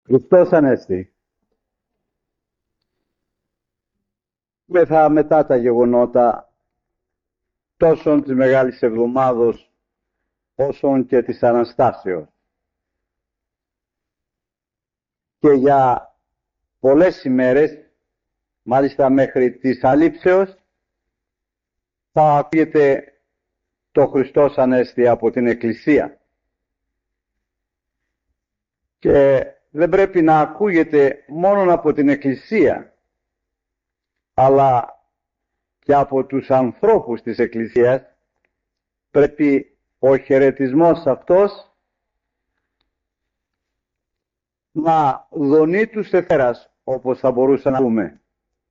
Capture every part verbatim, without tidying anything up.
Χριστός Ανέστη. Μεθα μετά τα γεγονότα τόσο της Μεγάλης Εβδομάδος όσον και της Αναστάσεως. Και για πολλές ημέρες, μάλιστα μέχρι της αλήψεως, θα ακούγεται το Χριστός Ανέστη από την Εκκλησία. Και δεν πρέπει να ακούγεται μόνο από την Εκκλησία, αλλά και από τους ανθρώπους της Εκκλησίας. Πρέπει ο χαιρετισμός αυτός να δονεί τους εθέρας, όπως θα μπορούσαμε να πούμε.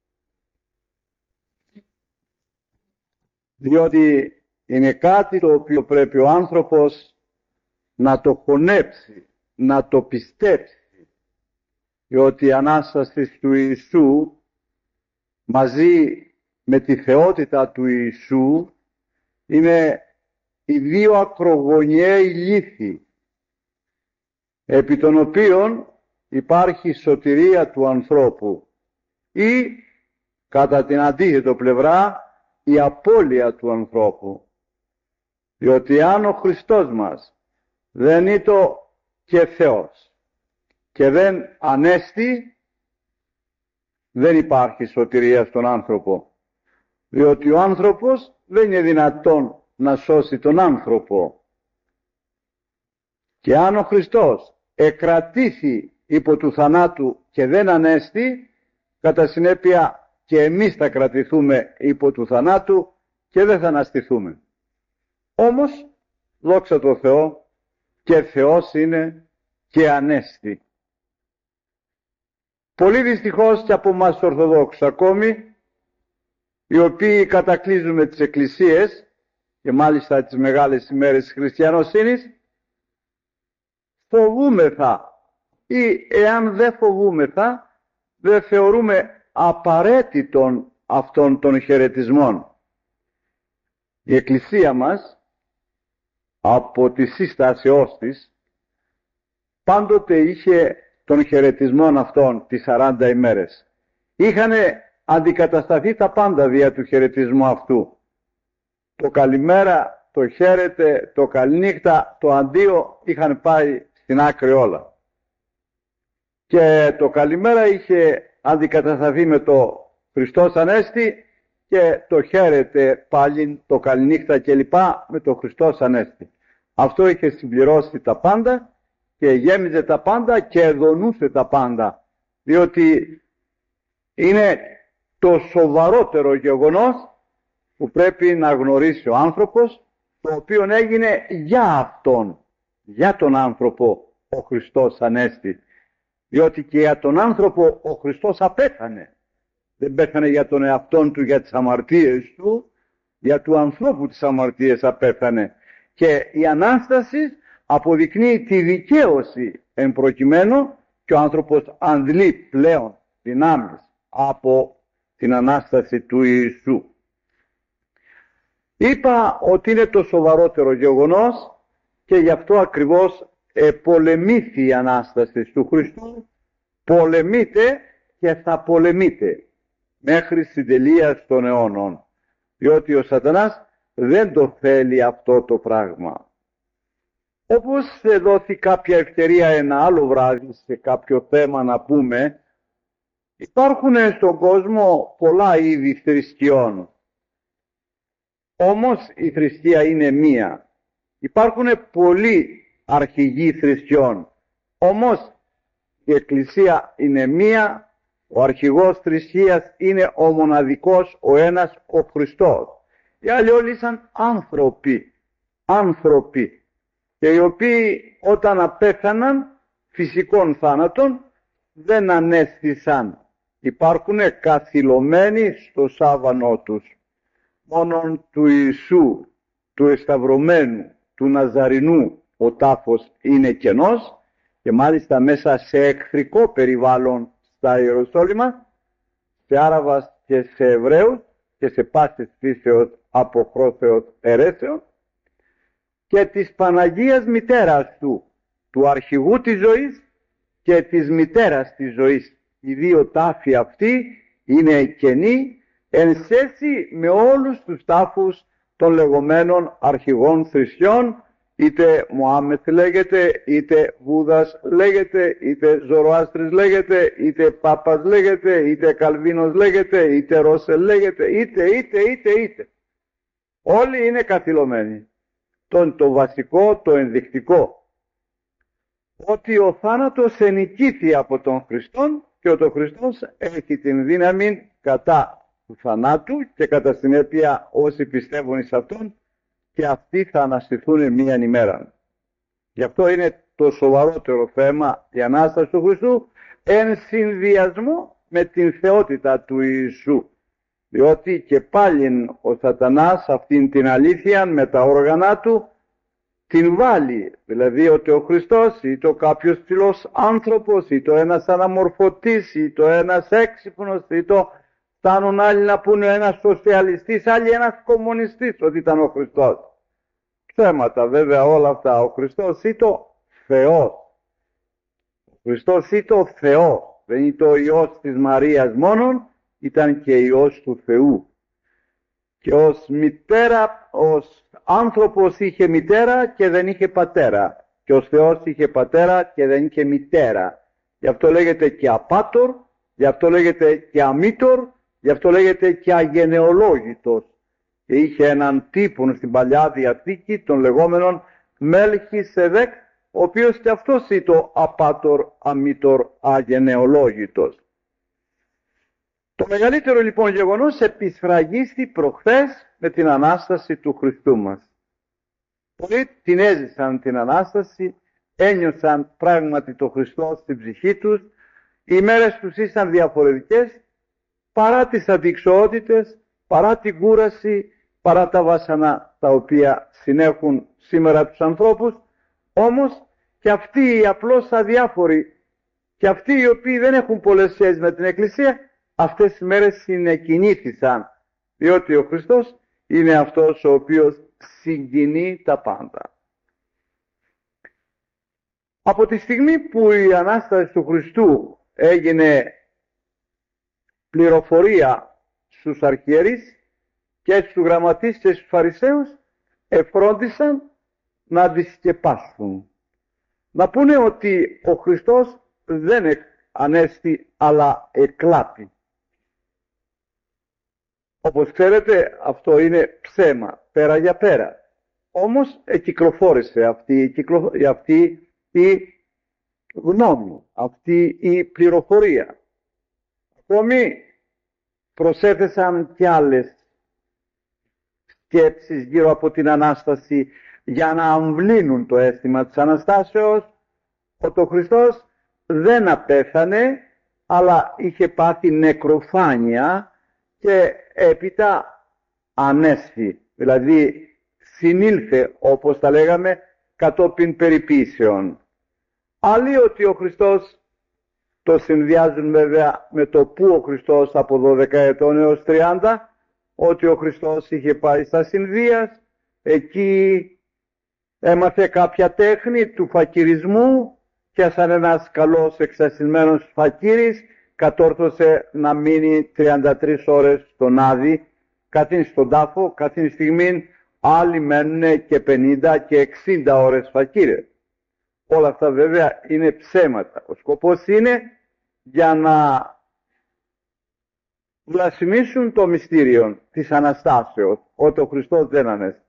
Διότι είναι κάτι το οποίο πρέπει ο άνθρωπος να το χωνέψει, να το πιστέψει. Διότι η Ανάσταση του Ιησού μαζί με τη θεότητα του Ιησού είναι οι δύο ακρογωνιαίοι λίθοι, επί των οποίων υπάρχει η σωτηρία του ανθρώπου ή κατά την αντίθετο πλευρά η απώλεια του ανθρώπου. Διότι αν ο Χριστός μας δεν ήταν και Θεός και δεν ανέστη, δεν υπάρχει σωτηρία στον άνθρωπο. Διότι ο άνθρωπος δεν είναι δυνατόν να σώσει τον άνθρωπο. Και αν ο Χριστός εκρατήθη υπό του θανάτου και δεν ανέστη, κατά συνέπεια και εμείς θα κρατηθούμε υπό του θανάτου και δεν θα αναστηθούμε. Όμως, δόξα τω Θεώ, και Θεός είναι και ανέστη. Πολύ δυστυχώς και από εμάς Ορθοδόξους ακόμη, οι οποίοι κατακλείζουμε τις εκκλησίες και μάλιστα τις μεγάλες ημέρες της χριστιανοσύνης, φοβούμεθα ή εάν δεν φοβούμεθα, δεν θεωρούμε απαραίτητον αυτών των χαιρετισμών. Η Εκκλησία μας, από τη σύστασεώς της, πάντοτε είχε των χαιρετισμών αυτών τις σαράντα ημέρες. Είχανε αντικατασταθεί τα πάντα δια του χαιρετισμού αυτού. Το καλημέρα, το χαίρετε, το καληνύχτα, το αντίο είχαν πάει στην άκρη όλα. Και το καλημέρα είχε αντικατασταθεί με το Χριστός Ανέστη και το χαίρετε πάλι, το καληνύχτα κλπ. Με το Χριστός Ανέστη. Αυτό είχε συμπληρώσει τα πάντα και γέμιζε τα πάντα και εδωνούσε τα πάντα. Διότι είναι το σοβαρότερο γεγονός που πρέπει να γνωρίσει ο άνθρωπος, το οποίο έγινε για αυτόν, για τον άνθρωπο ο Χριστός Ανέστη. Διότι και για τον άνθρωπο ο Χριστός απέθανε. Δεν πέθανε για τον εαυτόν του, για τις αμαρτίες του, για του ανθρώπου τις αμαρτίες απέθανε. Και η Ανάσταση αποδεικνύει τη δικαίωση εν προκειμένου και ο άνθρωπος αντλεί πλέον δυνάμεις από την Ανάσταση του Ιησού. Είπα ότι είναι το σοβαρότερο γεγονός και γι' αυτό ακριβώς πολεμήθη η Ανάσταση του Χριστού, πολεμείται και θα πολεμείται μέχρι στην τελεία των αιώνων. Διότι ο Σατανάς δεν το θέλει αυτό το πράγμα. Όπως δόθη κάποια ευκαιρία ένα άλλο βράδυ σε κάποιο θέμα να πούμε, υπάρχουν στον κόσμο πολλά είδη θρησκειών. Όμως η θρησκεία είναι μία. Υπάρχουν πολλοί αρχηγοί θρησκειών. Όμως η Εκκλησία είναι μία, ο αρχηγός θρησκείας είναι ο μοναδικός, ο ένας, ο Χριστός. Οι άλλοι όλοι ήσαν άνθρωποι, άνθρωποι, και οι οποίοι όταν απέθαναν φυσικών θάνατων δεν ανέστησαν. Υπάρχουνε καθυλωμένοι στο σάβανό τους. Μόνον του Ιησού, του εσταυρωμένου, του Ναζαρινού, ο τάφος είναι κενός και μάλιστα μέσα σε εχθρικό περιβάλλον στα Ιεροσόλυμα, σε Άραβας και σε Εβραίους και σε πάσης φύσεως αποχρώσεως αιρέσεως, και της Παναγίας Μητέρας του, του αρχηγού της ζωής και της μητέρας της ζωής. Οι δύο τάφοι αυτοί είναι κενοί εν σχέση με όλους τους τάφους των λεγόμενων αρχηγών θρησκειών, είτε Μωάμεθ λέγεται, είτε Βούδας λέγεται, είτε Ζωροάστρης λέγεται, είτε Πάπας λέγεται, είτε Καλβίνος λέγεται, είτε Ρώσελ λέγεται, είτε, είτε, είτε, είτε. Όλοι είναι καθυλωμένοι. Το, το βασικό, το ενδεικτικό, ότι ο θάνατος ενικήθη από τον Χριστόν και ότι ο Χριστός έχει την δύναμη κατά του θανάτου και κατά συνέπεια όσοι πιστεύουν εις Αυτόν και αυτοί θα αναστηθούν μίαν ημέρα. Γι' αυτό είναι το σοβαρότερο θέμα η Ανάσταση του Χριστού εν συνδυασμό με την θεότητα του Ιησού. Διότι και πάλι ο σατανάς αυτήν την αλήθεια με τα όργανα του την βάλει. Δηλαδή ότι ο Χριστός ή το κάποιος ψηλός άνθρωπος ή το ένας αναμορφωτής ή το ένας έξυπνος ή το φτάνουν άλλοι να πούνε ένας σοσιαλιστής, άλλοι ένας κομμουνιστής ότι ήταν ο Χριστός. Θέματα βέβαια όλα αυτά. Ο Χριστός ή το Θεός. Ο Χριστός ή το Θεό. Δεν είναι το Υιός της Μαρίας μόνον, ήταν και Υιός του Θεού. Και ως μητέρα, ως άνθρωπος είχε μητέρα και δεν είχε πατέρα. Και ως Θεός είχε πατέρα και δεν είχε μητέρα. Γι' αυτό λέγεται και απάτορ, γι' αυτό λέγεται και αμήτορ, γι' αυτό λέγεται και αγενεολόγητος. Και είχε έναν τύπο στην Παλιά Διαθήκη, των λεγόμενων Μέλχισεδέκ, ο οποίος και αυτός ήταν απάτορ, αμήτορ, αγενεολόγητος. Το μεγαλύτερο λοιπόν γεγονός επισφραγίστη προχθές με την Ανάσταση του Χριστού μας. Πολλοί την έζησαν την Ανάσταση, ένιωσαν πράγματι το Χριστό στην ψυχή τους, οι μέρες τους ήσαν διαφορετικές, παρά τις αντιξοότητες, παρά την κούραση, παρά τα βάσανα τα οποία συνέχουν σήμερα τους ανθρώπους, όμως και αυτοί οι απλώς αδιάφοροι και αυτοί οι οποίοι δεν έχουν πολλές σχέσεις με την Εκκλησία, αυτές τις μέρες συνεκινήθησαν, διότι ο Χριστός είναι αυτός ο οποίος συγκινεί τα πάντα. Από τη στιγμή που η Ανάσταση του Χριστού έγινε πληροφορία στους αρχιερείς και στους γραμματείς και στους Φαρισαίους, εφρόντισαν να αντισκεπάσουν. Να πούνε ότι ο Χριστός δεν ανέστη αλλά εκλάπη. Όπως ξέρετε αυτό είναι ψέμα, πέρα για πέρα. Όμως εκυκλοφόρησε αυτή, αυτή η γνώμη, αυτή η πληροφορία. Ακόμη προσέθεσαν κι άλλες σκέψεις γύρω από την Ανάσταση για να αμβλύνουν το αίσθημα της Αναστάσεως, ότι ο Χριστός δεν απέθανε αλλά είχε πάθει νεκροφάνεια και έπειτα ανέστη, δηλαδή συνήλθε όπως τα λέγαμε κατόπιν περιποίησεων. Άλλοι ότι ο Χριστός το συνδυάζουν βέβαια με το που ο Χριστός από δώδεκα ετών έως τριάντα, ότι ο Χριστός είχε πάει στα Συνδίας, εκεί έμαθε κάποια τέχνη του φακυρισμού και σαν ένας καλός εξασυνμένος φακύρης κατόρθωσε να μείνει τριάντα τρεις ώρες στον Άδη, καθήν στον τάφο, καθήν στιγμή άλλοι μένουν και πενήντα και εξήντα ώρες φακύρες. Όλα αυτά βέβαια είναι ψέματα. Ο σκοπός είναι για να βλασφημίσουν το μυστήριο της Αναστάσεως, ότι ο Χριστός δεν ανέστη.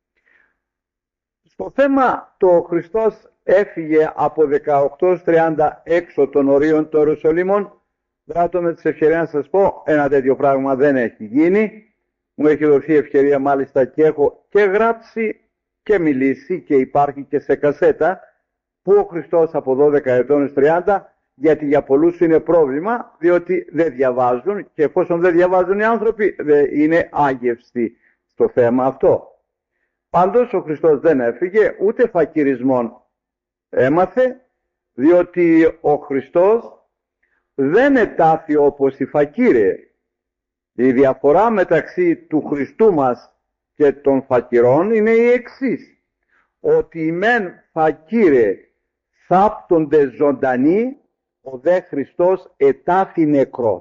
Στο θέμα το Χριστός έφυγε από δεκαοκτώ τριάντα έξω των ορίων των Ιερουσαλήμων, δράτω με τις ευκαιρίες να σας πω, ένα τέτοιο πράγμα δεν έχει γίνει. Μου έχει δοθεί ευκαιρία μάλιστα και έχω και γράψει και μιλήσει και υπάρχει και σε κασέτα, που ο Χριστός από δώδεκα ετών έως τριάντα, γιατί για πολλούς είναι πρόβλημα, διότι δεν διαβάζουν και εφόσον δεν διαβάζουν οι άνθρωποι, δεν είναι άγευστη στο θέμα αυτό. Πάντως ο Χριστός δεν έφυγε, ούτε φακυρισμόν έμαθε, διότι ο Χριστός δεν ετάθη όπως οι φακύρε. Η διαφορά μεταξύ του Χριστού μας και των φακυρών είναι η εξής, ότι οι μεν φακύρε θάπτονται ζωντανοί ο δε Χριστός ετάθη νεκρός.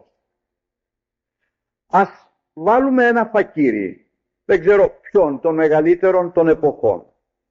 Ας βάλουμε ένα φακύρι, δεν ξέρω ποιον, των μεγαλύτερων των εποχών,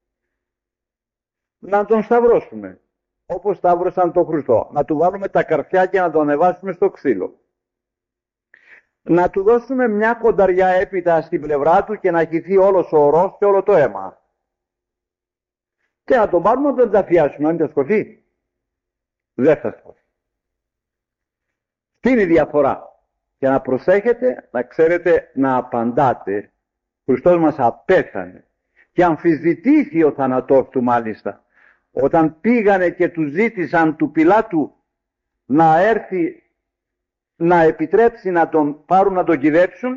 να τον σταυρώσουμε όπως σταύρωσαν τον Χριστό, να του βάλουμε τα καρφιά και να τον ανεβάσουμε στο ξύλο, να του δώσουμε μια κονταριά έπειτα στην πλευρά του και να χυθεί όλος ο ορός και όλο το αίμα και να τον πάρουμε να τον ταφιάσουμε. Αν θα σκοθεί? Δεν θα σκοθεί. Τι είναι η διαφορά? Και να προσέχετε, να ξέρετε να απαντάτε. Ο Χριστός μας απέθανε και αμφισβητήθη ο θάνατός του μάλιστα. Όταν πήγανε και του ζήτησαν του Πιλάτου να έρθει να επιτρέψει να τον πάρουν να τον κυδέψουν,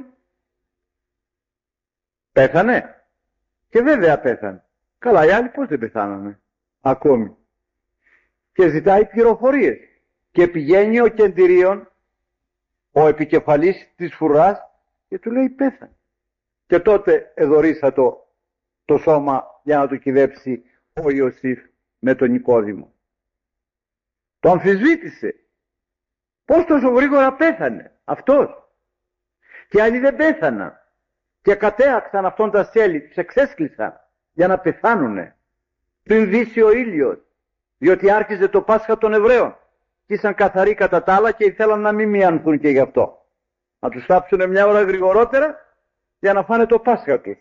πέθανε. Και βέβαια πέθανε. Καλά, οι άλλοι πώς δεν πεθάνανε ακόμη? Και ζητάει πληροφορίες. Και πηγαίνει ο κεντηρίων, ο επικεφαλής της φρουράς, και του λέει πέθανε. Και τότε εδωρήσα το, το σώμα για να το κυδέψει ο Ιωσήφ με τον Νικόδημο. Το αμφισβήτησε. Πώς τόσο γρήγορα πέθανε αυτός? Και άλλοι δεν πέθαναν. Και κατέαξαν αυτόν τα στέλι, τους εξέσκλησαν για να πεθάνουνε πριν δύσει ο ήλιος, διότι άρχιζε το Πάσχα των Εβραίων και ήσαν καθαροί κατά τα άλλα και ήθελαν να μην μιανθούν και γι' αυτό. Να τους θάψουνε μια ώρα γρηγορότερα για να φάνε το Πάσχα τους.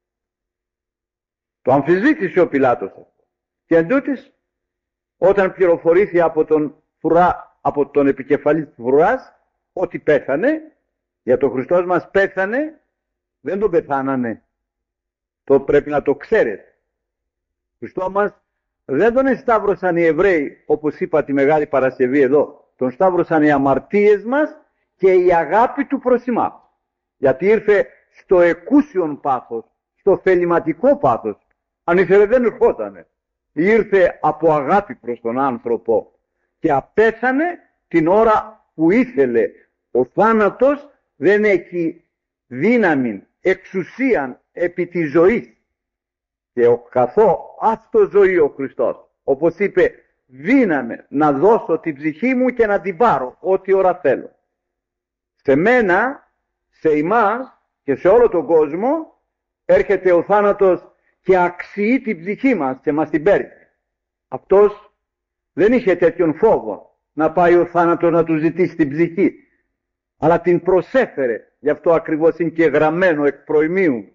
Το αμφισβήτησε ο Πιλάτος. Και εντούτοις, όταν πληροφορήθη από τον, φρουρά, από τον επικεφαλής της φρουράς ότι πέθανε, για τον Χριστός μας πέθανε, δεν τον πεθάνανε. Το πρέπει να το ξέρετε. Χριστό μας δεν τον εσταύρωσαν οι Εβραίοι, όπως είπα τη Μεγάλη Παρασκευή εδώ. Τον σταύρωσαν οι αμαρτίες μας και η αγάπη του προς εμάς. Γιατί ήρθε στο εκούσιον πάθος, στο θεληματικό πάθος. Αν ήθελε δεν ερχότανε. Ήρθε από αγάπη προς τον άνθρωπο και απέθανε την ώρα που ήθελε. Ο θάνατος δεν έχει δύναμη, εξουσίαν επί της ζωής. Και ο καθό αυτό ζωή ο Χριστός. Όπως είπε, δύναμε να δώσω την ψυχή μου και να την πάρω ό,τι ώρα θέλω. Σε μένα, σε εμάς και σε όλο τον κόσμο έρχεται ο θάνατος και αξιεί την ψυχή μας και μας την παίρνει. Αυτός δεν είχε τέτοιον φόβο να πάει ο θάνατος να του ζητήσει την ψυχή, αλλά την προσέφερε. Γι' αυτό ακριβώς είναι και γραμμένο εκ προημίου.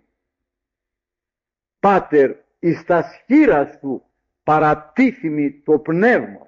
Πάτερ, εις τα σχήρας του παρατίθιμη το πνεύμα.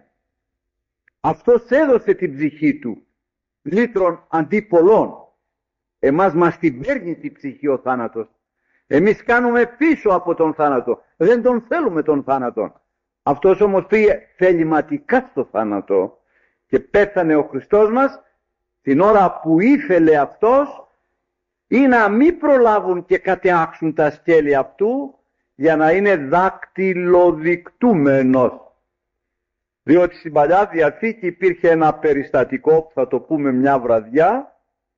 Αυτός έδωσε την ψυχή του, λύτρων αντί πολλών. Εμάς μας την παίρνει την ψυχή ο θάνατος. Εμείς κάνουμε πίσω από τον θάνατο. Δεν τον θέλουμε τον θάνατο. Αυτός όμως πήγε θεληματικά στο θάνατο και πέθανε ο Χριστός μας την ώρα που ήθελε αυτός, ή να μην προλάβουν και κατεάξουν τα σκέλη αυτού για να είναι δακτυλοδεικτούμενος. Διότι στην Παλιά Διαθήκη υπήρχε ένα περιστατικό που θα το πούμε μια βραδιά,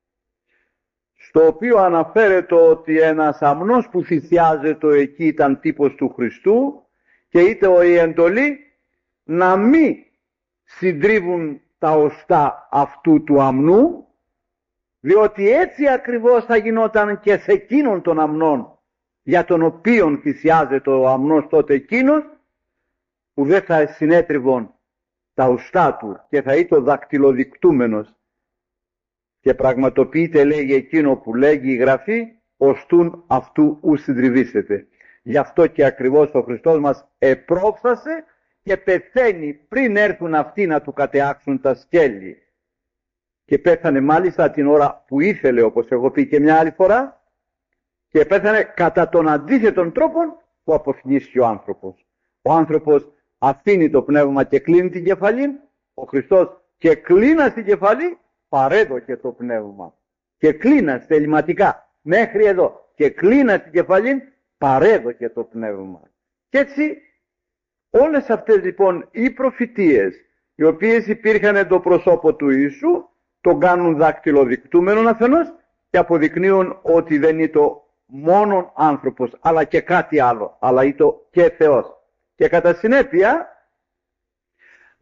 στο οποίο αναφέρεται ότι ένας αμνός που θυσιάζεται εκεί ήταν τύπος του Χριστού και είτε η εντολή να μην συντρίβουν τα οστά αυτού του αμνού, διότι έτσι ακριβώς θα γινόταν και σε εκείνον τον αμνόν για τον οποίον θυσιάζεται ο αμνός τότε εκείνος, που δεν θα συνέτριβον τα οστά του και θα ήταν δακτυλοδεικτούμενος. Και πραγματοποιείται, λέγει εκείνο που λέγει η Γραφή, οστούν αυτού ου συντριβήσετε. Γι' αυτό και ακριβώς ο Χριστός μας επρόφθασε και πεθαίνει πριν έρθουν αυτοί να του κατεάξουν τα σκέλη. Και πέθανε μάλιστα την ώρα που ήθελε, όπως έχω πει και μια άλλη φορά, και πέθανε κατά τον αντίθετον τρόπο που αποθνήσει ο άνθρωπος. Ο άνθρωπος αφήνει το πνεύμα και κλείνει την κεφαλή, ο Χριστός και κλείνα στην κεφαλή παρέδωκε το πνεύμα. Και κλείνα θεληματικά μέχρι εδώ και κλείνα στην κεφαλή παρέδωκε το πνεύμα. Και έτσι όλες αυτές λοιπόν οι προφητείες, οι οποίες υπήρχαν το προσώπο του Ιησού, τον κάνουν δακτυλοδεικτούμενον αφενός και αποδεικνύουν ότι δεν είναι το μόνον άνθρωπος, αλλά και κάτι άλλο, αλλά είναι το και Θεός. Και κατά συνέπεια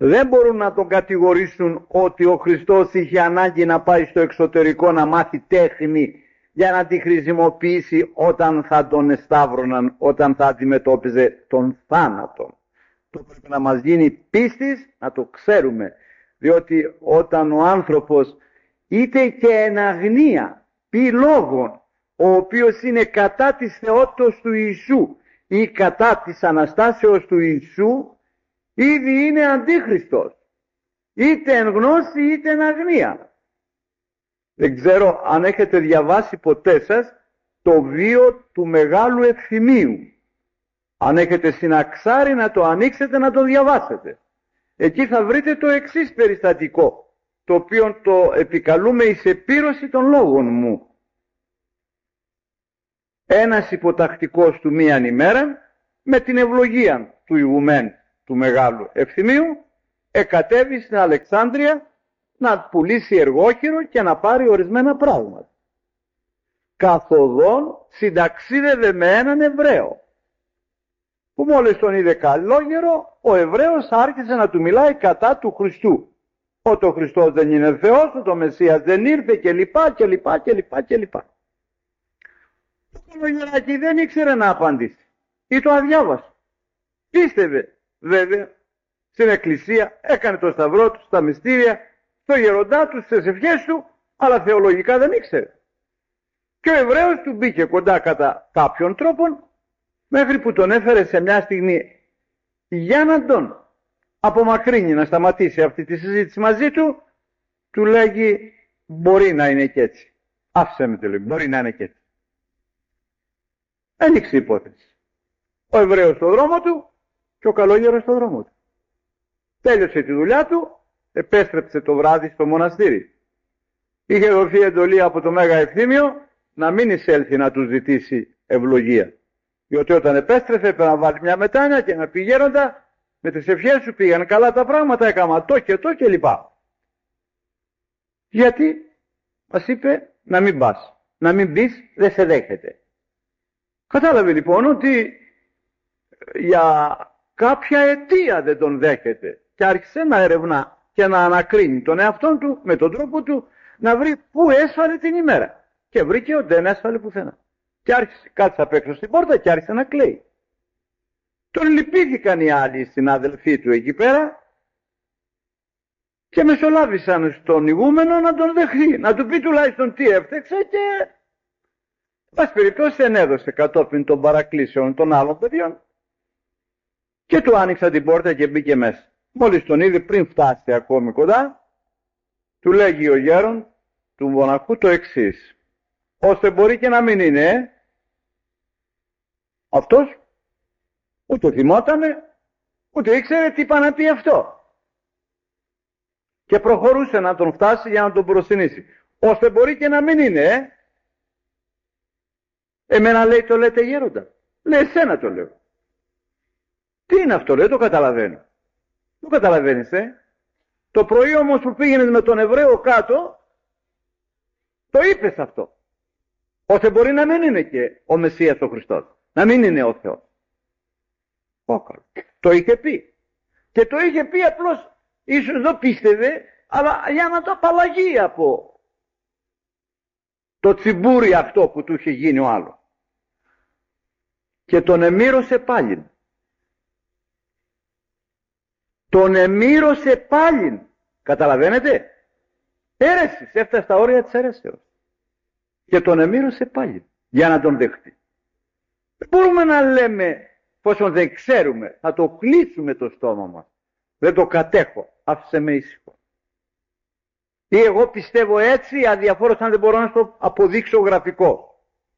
δεν μπορούν να τον κατηγορήσουν ότι ο Χριστός είχε ανάγκη να πάει στο εξωτερικό να μάθει τέχνη για να τη χρησιμοποιήσει όταν θα τον εσταύρωναν, όταν θα αντιμετώπιζε τον θάνατο. Το πρέπει να μας γίνει πίστης, να το ξέρουμε, διότι όταν ο άνθρωπος είτε και εν αγνία πει λόγων, ο οποίος είναι κατά της θεότητος του Ιησού ή κατά της Αναστάσεως του Ιησού, ήδη είναι αντίχριστος, είτε εν γνώση είτε εν αγνία. Δεν ξέρω αν έχετε διαβάσει ποτέ σας το βίο του Μεγάλου Ευθυμίου. Αν έχετε συναξάρει να το ανοίξετε, να το διαβάσετε. Εκεί θα βρείτε το εξής περιστατικό, το οποίο το επικαλούμε εις επίρρωση των λόγων μου. Ένας υποτακτικός του μίαν ημέρα, με την ευλογία του ηγουμένου του Μεγάλου Ευθυμίου, εκατέβη στην Αλεξάνδρεια να πουλήσει εργόχειρο και να πάρει ορισμένα πράγματα. Καθοδόν συνταξίδευε με έναν Εβραίο, που μόλις τον είδε καλόγερο, ο Εβραίος άρχισε να του μιλάει κατά του Χριστού. Ότι ο Χριστός δεν είναι Θεός, ότι ο Μεσσίας δεν ήρθε κλπ. κλπ. κλπ. κλπ. Το καλογεράκι δεν ήξερε να απαντήσει ή το αδιάβασε. Πίστευε βέβαια στην εκκλησία, έκανε το σταυρό του, στα μυστήρια, στο γεροντά του, στις ευχές του, αλλά θεολογικά δεν ήξερε. Και ο Εβραίος του μπήκε κοντά κατά κάποιον τρόπον, μέχρι που τον έφερε σε μια στιγμή για να τον απομακρύνει, να σταματήσει αυτή τη συζήτηση μαζί του. Του λέγει, μπορεί να είναι και έτσι. Άφησε με, το λέει, μπορεί να είναι και έτσι. Ένοιξε η υπόθεση. Ο Εβραίος στο δρόμο του και ο καλόγερος στο δρόμο του. Τέλειωσε τη δουλειά του, επέστρεψε το βράδυ στο μοναστήρι. Είχε δοθεί εντολή από το Μέγα Ευθύμιο να μην εισέλθει να του ζητήσει ευλογία. Διότι όταν επέστρεφε έπρεπε να βάλει μια μετάνοια και να πει, γέροντα, με τις ευχές σου πήγαν καλά τα πράγματα, έκανα το και το και λοιπά. Γιατί μας είπε να μην πας, να μην μπεις, δεν σε δέχεται. Κατάλαβε λοιπόν ότι για κάποια αιτία δεν τον δέχεται και άρχισε να ερευνά και να ανακρίνει τον εαυτόν του με τον τρόπο του να βρει πού έσφαλε την ημέρα. Και βρήκε ότι δεν έσφαλε πουθενά. Και άρχισε, κάτσε απ' έξω στην πόρτα και άρχισε να κλαίει. Τον λυπήθηκαν οι άλλοι συνάδελφοί του εκεί πέρα και μεσολάβησαν στον ηγούμενο να τον δεχθεί, να του πει τουλάχιστον τι έφτεξε και πας περιπτώσει ενέδωσε κατόπιν των παρακλήσεων των άλλων παιδιών και του άνοιξα την πόρτα και μπήκε μέσα. Μόλις τον είδε πριν φτάσει ακόμη κοντά, του λέγει ο γέρον του μοναχού το εξής, ώστε μπορεί και να μην είναι, ε? Αυτός ούτε θυμότανε, ούτε ήξερε τι είπα να πει αυτό. Και προχωρούσε να τον φτάσει για να τον προσκυνήσει. Ώστε μπορεί και να μην είναι, ε? Εμένα λέει το λέτε γέροντα. Λέει εσένα το λέω. Τι είναι αυτό, λέει, το καταλαβαίνω. Το καταλαβαίνεις, ε? Το πρωί όμως που πήγαινες με τον Εβραίο κάτω, το είπες αυτό. Ώστε μπορεί να μην είναι και ο Μεσσίας ο Χριστός. Να μην είναι ο Θεός. Όκαλο. Το είχε πει. Και το είχε πει απλώς, ίσως δεν πίστευε, αλλά για να το απαλλαγεί από το τσιμπούρι αυτό που του είχε γίνει ο άλλος. Και τον εμύρωσε πάλιν. Τον εμύρωσε πάλιν. Καταλαβαίνετε. Έρεσης, έφτασε στα όρια της αιρέσεως. Και τον εμύρωσε πάλιν. Για να τον δεχτεί. Δεν μπορούμε να λέμε, πόσο δεν ξέρουμε, θα το κλείσουμε το στόμα μας. Δεν το κατέχω. Άφησε με ήσυχο. Ή εγώ πιστεύω έτσι, αδιαφόρος αν δεν μπορώ να το αποδείξω γραφικό.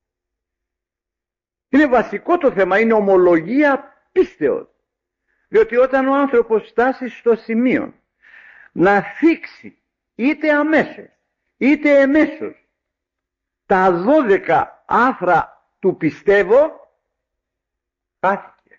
Είναι βασικό το θέμα, είναι ομολογία πίστεως. Διότι όταν ο άνθρωπος φτάσει στο σημείο να θίξει είτε αμέσως είτε εμέσως τα δώδεκα άρθρα του πιστεύω, χάθηκε.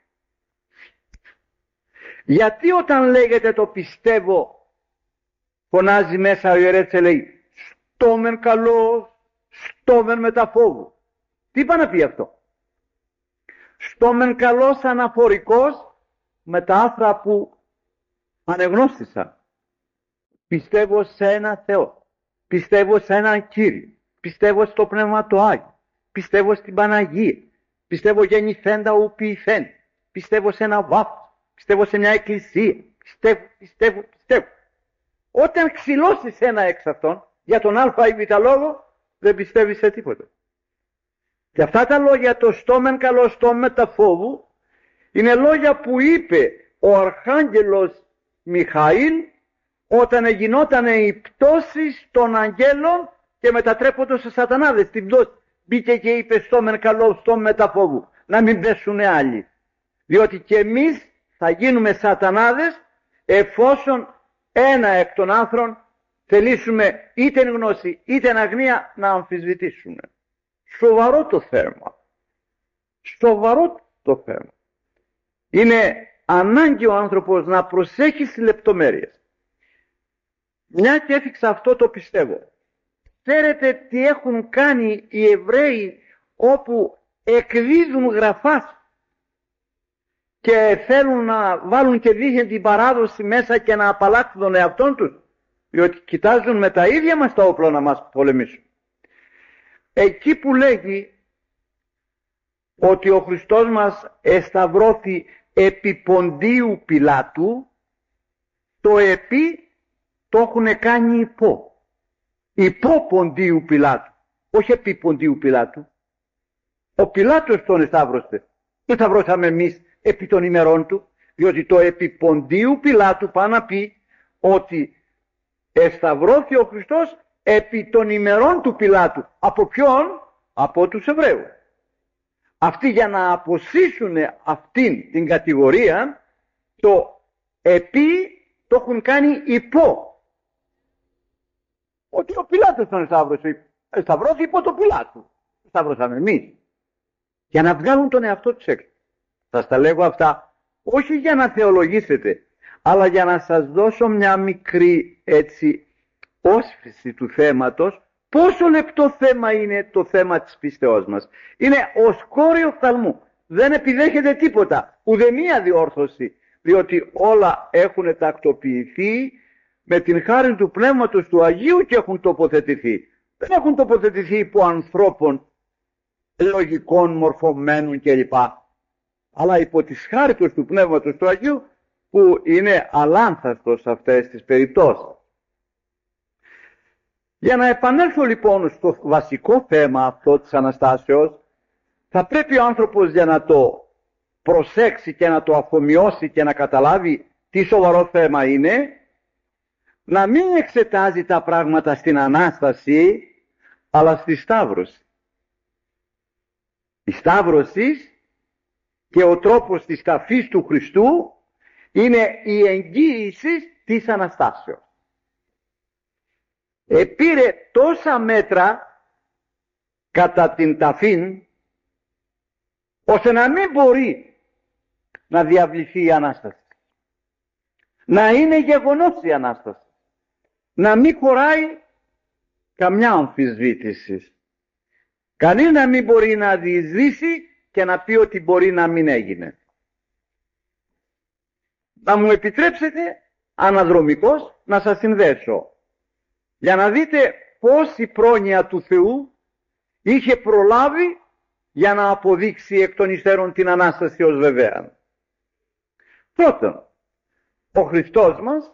Γιατί όταν λέγεται το πιστεύω, φωνάζει μέσα ο ιερέας και λέει στόμεν καλός, στόμεν μεταφόβου. Τι είπα να πει αυτό? Στόμεν καλός αναφορικός με τα άθρα που ανεγνώστησα. Πιστεύω σε ένα Θεό. Πιστεύω σε έναν Κύριο. Πιστεύω στο Πνεύμα το Άγιο. Πιστεύω στην Παναγία. Πιστεύω γεννηθέντα ου ποιηθέν. Πιστεύω σε ένα βάφο. Πιστεύω σε μια εκκλησία. Πιστεύω, πιστεύω, πιστεύω. Όταν ξυλώσεις ένα εξ αυτών, για τον α ή β λόγο, δεν πιστεύεις σε τίποτα. Και αυτά τα λόγια, το στόμεν καλό στόμεν τα φόβου, είναι λόγια που είπε ο Αρχάγγελος Μιχαήλ όταν γινότανε οι πτώσεις των αγγέλων και μετατρέποντος σε σατανάδες. Την πτώση μπήκε και είπε στόμεν καλό στόμεν τα φόβου, να μην πέσουν άλλοι. Διότι και εμείς θα γίνουμε σατανάδες εφόσον ένα εκ των άνθρων θελήσουμε είτε γνώση είτε αγνία να αμφισβητήσουμε. Σοβαρό το θέμα. Σοβαρό το θέμα. Είναι ανάγκη ο άνθρωπος να προσέχει στις λεπτομέρειες. Μια και έφυξα αυτό το πιστεύω. Ξέρετε τι έχουν κάνει οι Εβραίοι όπου εκδίδουν γραφάς και θέλουν να βάλουν και δείχνουν την παράδοση μέσα και να απαλλάξουν τον εαυτόν τους, διότι κοιτάζουν με τα ίδια μας τα όπλα να μας πολεμήσουν. Εκεί που λέγει ότι ο Χριστός μας εσταυρώθη επί Ποντίου Πιλάτου, το επί το έχουν κάνει υπό. Υπό Ποντίου Πιλάτου, όχι επί Ποντίου Πιλάτου. Ο Πιλάτος τον εσταύρωσε. Δεν σταυρώσαμε εμείς επί των ημερών του, διότι το επί Ποντίου Πιλάτου πάει να πει ότι εσταυρώθη ο Χριστός επί των ημερών του Πιλάτου. Από ποιον? Από τους Εβραίους. Αυτοί για να αποσύσουν αυτήν την κατηγορία, το επί το έχουν κάνει υπό. Ότι ο Πιλάτος τον εσταύρωσε. Εσταυρώθη υπό τον Πιλάτου. Εσταυρώσαμε εμείς. Για να βγάλουν τον εαυτό τους έξω. Σας τα λέγω αυτά όχι για να θεολογήσετε, αλλά για να σας δώσω μια μικρή έτσι όσφηση του θέματος. Πόσο λεπτό θέμα είναι το θέμα της πίστεώς μας. Είναι ως κόριο φθαλμού. Δεν επιδέχεται τίποτα, ουδεμία διόρθωση, διότι όλα έχουν τακτοποιηθεί με την χάρη του Πνεύματος του Αγίου και έχουν τοποθετηθεί. Δεν έχουν τοποθετηθεί υπό ανθρώπων λογικών, μορφωμένων κλπ. Αλλά υπό τη χάρη του Πνεύματος του Αγίου που είναι αλάνθαστος σε αυτές τις περιπτώσεις. Για να επανέλθω λοιπόν στο βασικό θέμα αυτό της Αναστάσεως, θα πρέπει ο άνθρωπος για να το προσέξει και να το αφομοιώσει και να καταλάβει τι σοβαρό θέμα είναι, να μην εξετάζει τα πράγματα στην Ανάσταση, αλλά στη Σταύρωση. Η Σταύρωση και ο τρόπος της ταφής του Χριστού είναι η εγγύηση της Αναστάσεως. Επήρε τόσα μέτρα κατά την ταφήν, ώστε να μην μπορεί να διαβληθεί η Ανάσταση. Να είναι γεγονός η Ανάσταση. Να μην χωράει καμιά αμφισβήτηση. Κανείς να μην μπορεί να διεισδύσει και να πει ότι μπορεί να μην έγινε. Να μου επιτρέψετε αναδρομικώς να σας συνδέσω, για να δείτε πώς η πρόνοια του Θεού είχε προλάβει για να αποδείξει εκ των υστέρων την Ανάσταση ως βεβαία. Πρώτον, ο Χριστός μας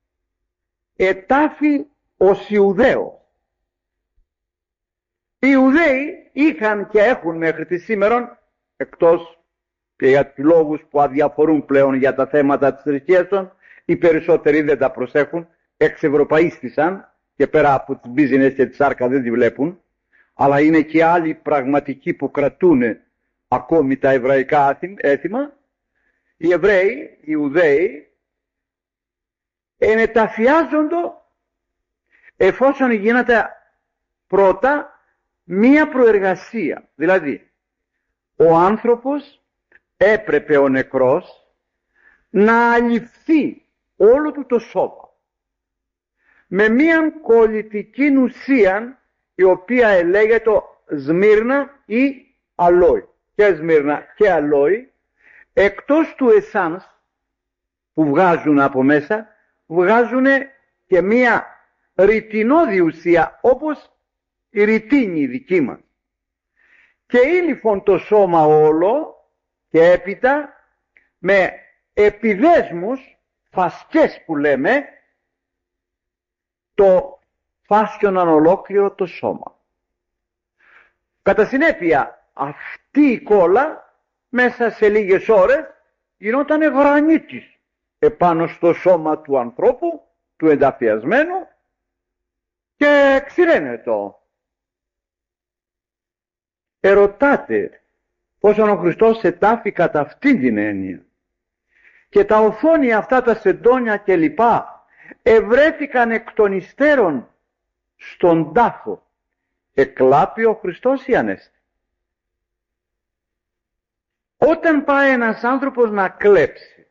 ετάφη ως Ιουδαίος. Οι Ιουδαίοι είχαν και έχουν μέχρι τη σήμερον, εκτός και για τους λόγους που αδιαφορούν πλέον για τα θέματα της θρησκείας των, οι περισσότεροι δεν τα προσέχουν, εξευρωπαίστησαν και πέρα από τις μπίζινες και τη σάρκα δεν τη βλέπουν, αλλά είναι και άλλοι πραγματικοί που κρατούν ακόμη τα εβραϊκά έθιμα. Οι Εβραίοι, οι Ιουδαίοι, ενεταφιάζοντο εφόσον γίνεται πρώτα μία προεργασία. Δηλαδή, ο άνθρωπος έπρεπε ο νεκρός να αληφθεί όλο του το σώμα με μία κολλητική ουσία η οποία ελέγεται σμύρνα ή αλόι. Και σμύρνα και αλόι, εκτός του εσάνς, που βγάζουν από μέσα, βγάζουν και μία ρητινώδη ουσία, όπως η ρητίνη η δική μας. Και ήλυφον το σώμα όλο και έπειτα με επιδέσμους, φασκές που λέμε, το φάσκιοναν ολόκληρο το σώμα. Κατά συνέπεια αυτή η κόλλα μέσα σε λίγες ώρες γινόταν γρανίτης επάνω στο σώμα του ανθρώπου, του ενταφιασμένου, και ξηραίνεται. Ερωτάτε πόσον ο Χριστός ετάφη κατά αυτήν την έννοια. Και τα οθόνια αυτά, τα σεντόνια κλπ. Ευρέθηκαν εκ των υστέρων στον τάφο. Εκλάπη ο Χριστός ή ανέστη? Όταν πάει ένας άνθρωπος να κλέψει,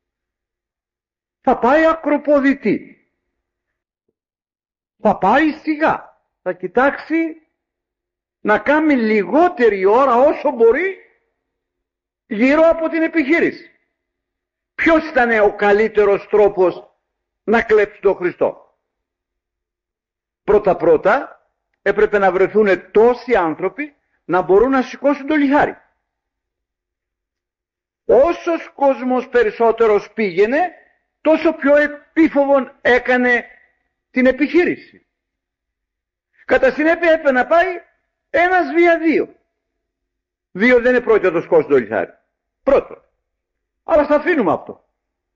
θα πάει ακροποδητή. Θα πάει σιγά. Θα κοιτάξει να κάνει λιγότερη ώρα όσο μπορεί γύρω από την επιχείρηση. Ποιος ήταν ο καλύτερος τρόπος να κλέψει τον Χριστό? Πρώτα πρώτα έπρεπε να βρεθούν τόσοι άνθρωποι να μπορούν να σηκώσουν το λιχάρι. Όσος κόσμος περισσότερος πήγαινε, τόσο πιο επίφοβον έκανε την επιχείρηση. Κατά συνέπεια έπρεπε να πάει ένας βία δύο. Δύο δεν είναι πρόκειται να το σηκώσει το λιχάρι. Πρώτο. Αλλά θα αφήνουμε αυτό.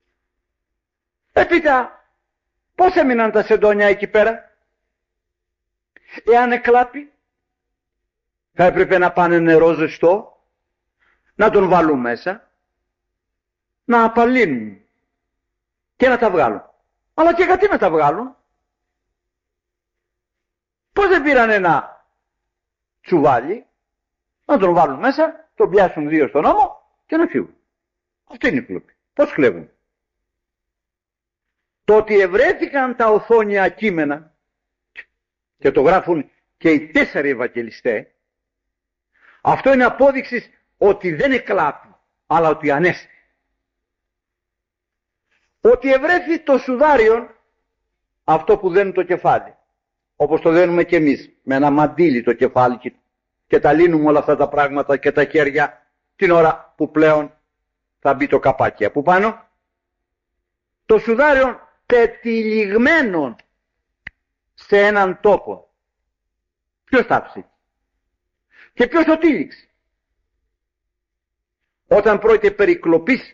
Έπειτα, πώς έμειναν τα σεντόνια εκεί πέρα? Εάν εκλάπει, θα έπρεπε να πάνε νερό ζεστό, να τον βάλουν μέσα, να απαλύνουν και να τα βγάλουν. Αλλά και γιατί να τα βγάλουν? Πώς δεν πήραν ένα τσουβάλι, να τον βάλουν μέσα, τον πιάσουν δύο στον ώμο και να φύγουν. Αυτή είναι η κλοπή. Πώς κλέβουν? Το ότι ευρέθηκαν τα οθόνια κείμενα, και το γράφουν και οι τέσσερι Ευαγγελιστές, αυτό είναι απόδειξη ότι δεν εκλάπει, αλλά ότι ανέστη. Ότι ευρέθη το σουδάριον, αυτό που δένουν το κεφάλι, όπως το δένουμε και εμείς, με ένα μαντίλι το κεφάλι, και, και τα λύνουμε όλα αυτά τα πράγματα και τα χέρια την ώρα που πλέον θα μπει το καπάκι από πάνω. Το σουδάριον τετυλιγμένον σε έναν τόπο. Ποιος τάψει? Και ποιος το τύλιξε? Όταν πρόκειται περικλοπής,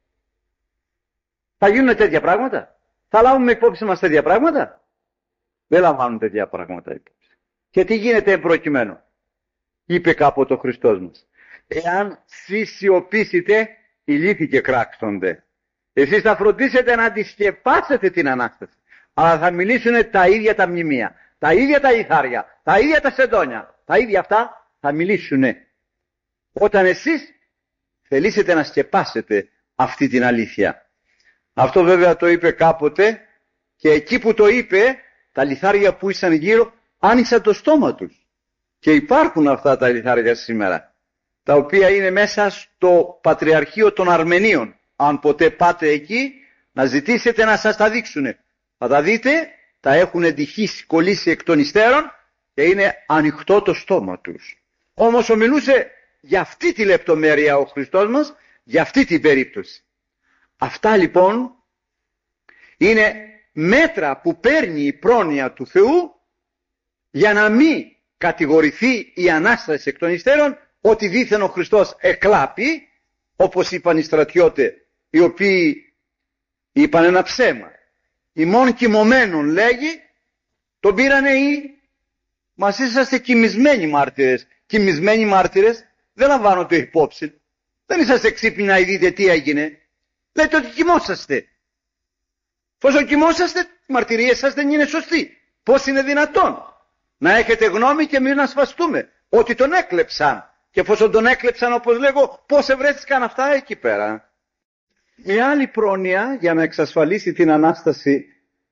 θα γίνουν τέτοια πράγματα? Θα λάβουμε υπόψη μας τέτοια πράγματα? Δεν λαμβάνουν τέτοια πράγματα υπόψη. Και τι γίνεται προκειμένου? Είπε κάποτε ο Χριστός μας, εάν συσιωπήσετε, οι λύθοι και κράξονται. Εσείς θα φροντίσετε να αντισκεπάσετε την Ανάσταση. Αλλά θα μιλήσουν τα ίδια τα μνημεία, τα ίδια τα ηθάρια, τα ίδια τα σεντόνια, τα ίδια αυτά θα μιλήσουν. Όταν εσείς θελήσετε να σκεπάσετε αυτή την αλήθεια. Αυτό βέβαια το είπε κάποτε, και εκεί που το είπε, τα λιθάρια που ήσαν γύρω άνοιξαν το στόμα τους. Και υπάρχουν αυτά τα λιθάρια σήμερα, τα οποία είναι μέσα στο Πατριαρχείο των Αρμενίων. Αν ποτέ πάτε εκεί, να ζητήσετε να σας τα δείξουνε. Θα τα δείτε, τα έχουν εντυχήσει, κολλήσει εκ των υστέρων και είναι ανοιχτό το στόμα τους. Όμως ομιλούσε για αυτή τη λεπτομέρεια ο Χριστός μας, για αυτή την περίπτωση. Αυτά λοιπόν είναι μέτρα που παίρνει η πρόνοια του Θεού για να μην κατηγορηθεί η Ανάσταση εκ των υστέρων ότι δήθεν ο Χριστός εκλάπει, όπως είπαν οι στρατιώτες οι οποίοι είπαν ένα ψέμα. Ημών κοιμωμένων, λέγει, τον πήρανε οι... Μας είσαστε κοιμισμένοι μάρτυρες. Κοιμισμένοι μάρτυρες δεν λαμβάνονται υπόψη. Δεν είσαστε ξύπνοι να δείτε τι έγινε. Λέτε ότι κοιμόσαστε. Πόσο κοιμόσαστε, οι μαρτυρίες σας δεν είναι σωστοί. Πώς είναι δυνατόν να έχετε γνώμη και μην ασφαστούμε ότι τον έκλεψαν? Και εφόσον τον έκλεψαν, όπως λέγω, πώς ευρέθηκαν αυτά εκεί πέρα? Μια άλλη πρόνοια για να εξασφαλίσει την Ανάσταση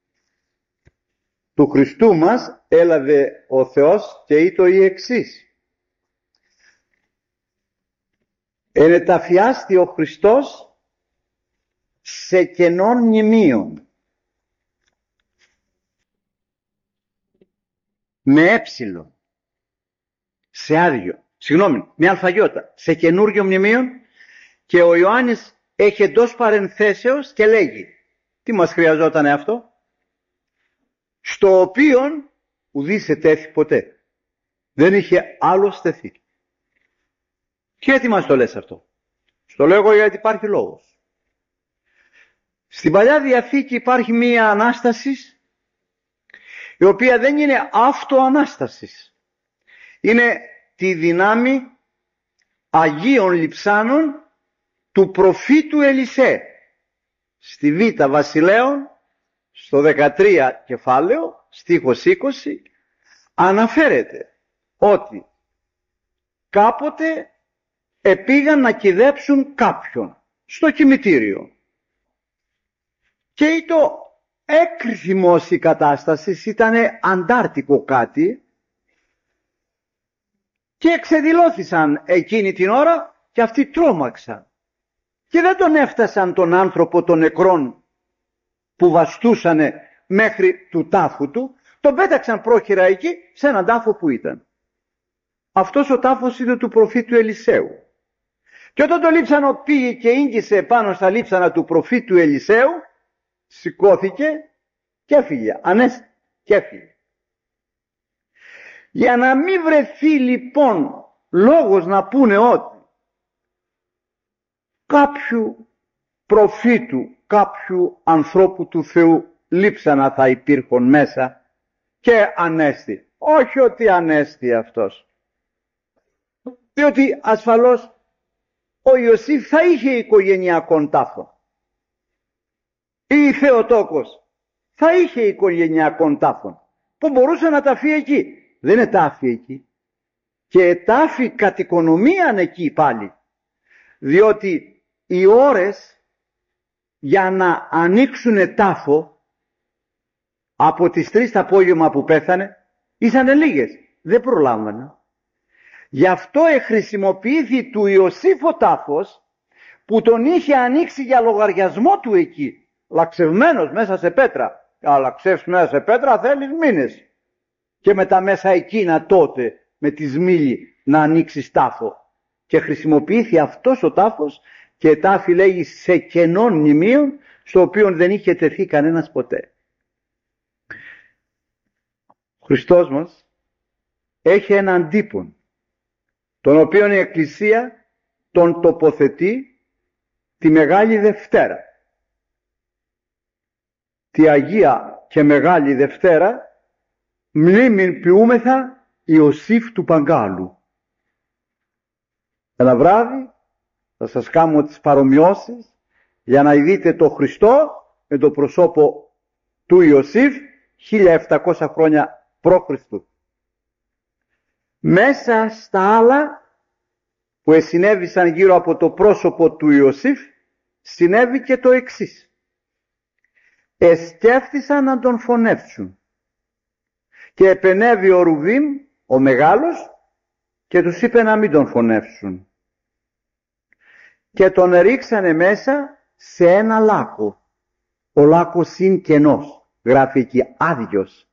του Χριστού μας έλαβε ο Θεός και ήτο η εξής. Ενεταφιάστη ο Χριστός σε κενών μνημείων. Με έψιλο. Σε άδειο. Συγγνώμη, με αλφαγιώτα. Σε καινούργιο μνημείο. Και ο Ιωάννης έχει εντός παρενθέσεως και λέγει, τι μας χρειαζόταν αυτό? Στο οποίον ουδής ετέθη ποτέ. Δεν είχε άλλο στεθεί. Και γιατί μας το λες αυτό? Στο λέω εγώ γιατί υπάρχει λόγος. Στην Παλιά Διαθήκη υπάρχει μία Ανάσταση η οποία δεν είναι αυτοανάστασης. Είναι τη δυνάμει Αγίων Λειψάνων του προφήτου Ελισέ. Στη Β' Βασιλέων, στο δεκατρία κεφάλαιο, στίχος είκοσι, αναφέρεται ότι κάποτε επήγαν να κυδέψουν κάποιον στο κημητήριο. Και ήτο έκρηθιμος η κατάσταση, ήταν αντάρτικο κάτι και εξεδηλώθησαν εκείνη την ώρα και αυτοί τρόμαξαν. Και δεν τον έφτασαν τον άνθρωπο των νεκρών που βαστούσανε μέχρι του τάφου του, τον πέταξαν πρόχειρα εκεί σε έναν τάφο που ήταν. Αυτός ο τάφος είναι του προφήτου Ελισέου. Και όταν το λείψανο πήγε και ήγγισε πάνω στα λείψανα του προφήτου Ελισέου, σηκώθηκε και έφυγε. Ανέστη και έφυγε. Για να μην βρεθεί λοιπόν λόγος να πούνε ότι κάποιου προφήτου, κάποιου ανθρώπου του Θεού λείψανα θα υπήρχαν μέσα και ανέστη. Όχι ότι ανέστη αυτός. Διότι ασφαλώς ο Ιωσήφ θα είχε οικογενειακόν τάφο. Ή η Θεοτόκος θα είχε οικογενειακόν τάφο που μπορούσε να ταφεί εκεί. Δεν είναι τάφη εκεί. Και τάφη κατ' οικονομίαν εκεί πάλι. Διότι οι ώρες για να ανοίξουν τάφο από τις τρεις το απόγευμα που πέθανε ήσαν λίγες. Δεν προλάμβανα. Γι' αυτό εχρησιμοποιήθη του Ιωσήφ ο τάφος που τον είχε ανοίξει για λογαριασμό του εκεί. Λαξευμένος μέσα σε πέτρα. Αλλά ξεύσεις μέσα σε πέτρα θέλεις μήνες. Και με τα μέσα εκείνα τότε με τη σμήλη να ανοίξεις τάφο. Και χρησιμοποιήθη αυτός ο τάφος και τάφη λέγει σε κενών μνημείων στο οποίο δεν είχε τεθεί κανένας ποτέ. Ο Χριστός μας έχει έναν τύπον τον οποίον η Εκκλησία τον τοποθετεί τη Μεγάλη Δευτέρα. Τη Αγία και Μεγάλη Δευτέρα μνήμην ποιούμεθα Ιωσήφ του Παγκάλου. Ένα βράδυ θα σας κάνω τις παρομοιώσεις για να δείτε το Χριστό με το προσώπο του Ιωσήφ χίλια επτακόσια χρόνια προ Χριστού. Μέσα στα άλλα που εσυνέβησαν γύρω από το πρόσωπο του Ιωσήφ συνέβη και το εξής. Εσκέφθησαν να τον φωνεύσουν και επενέβη ο Ρουβίμ ο μεγάλος και τους είπε να μην τον φωνεύσουν και τον ρίξανε μέσα σε ένα λάκκο. Ο λάκκος είναι κενός, γράφει εκεί, άδειος.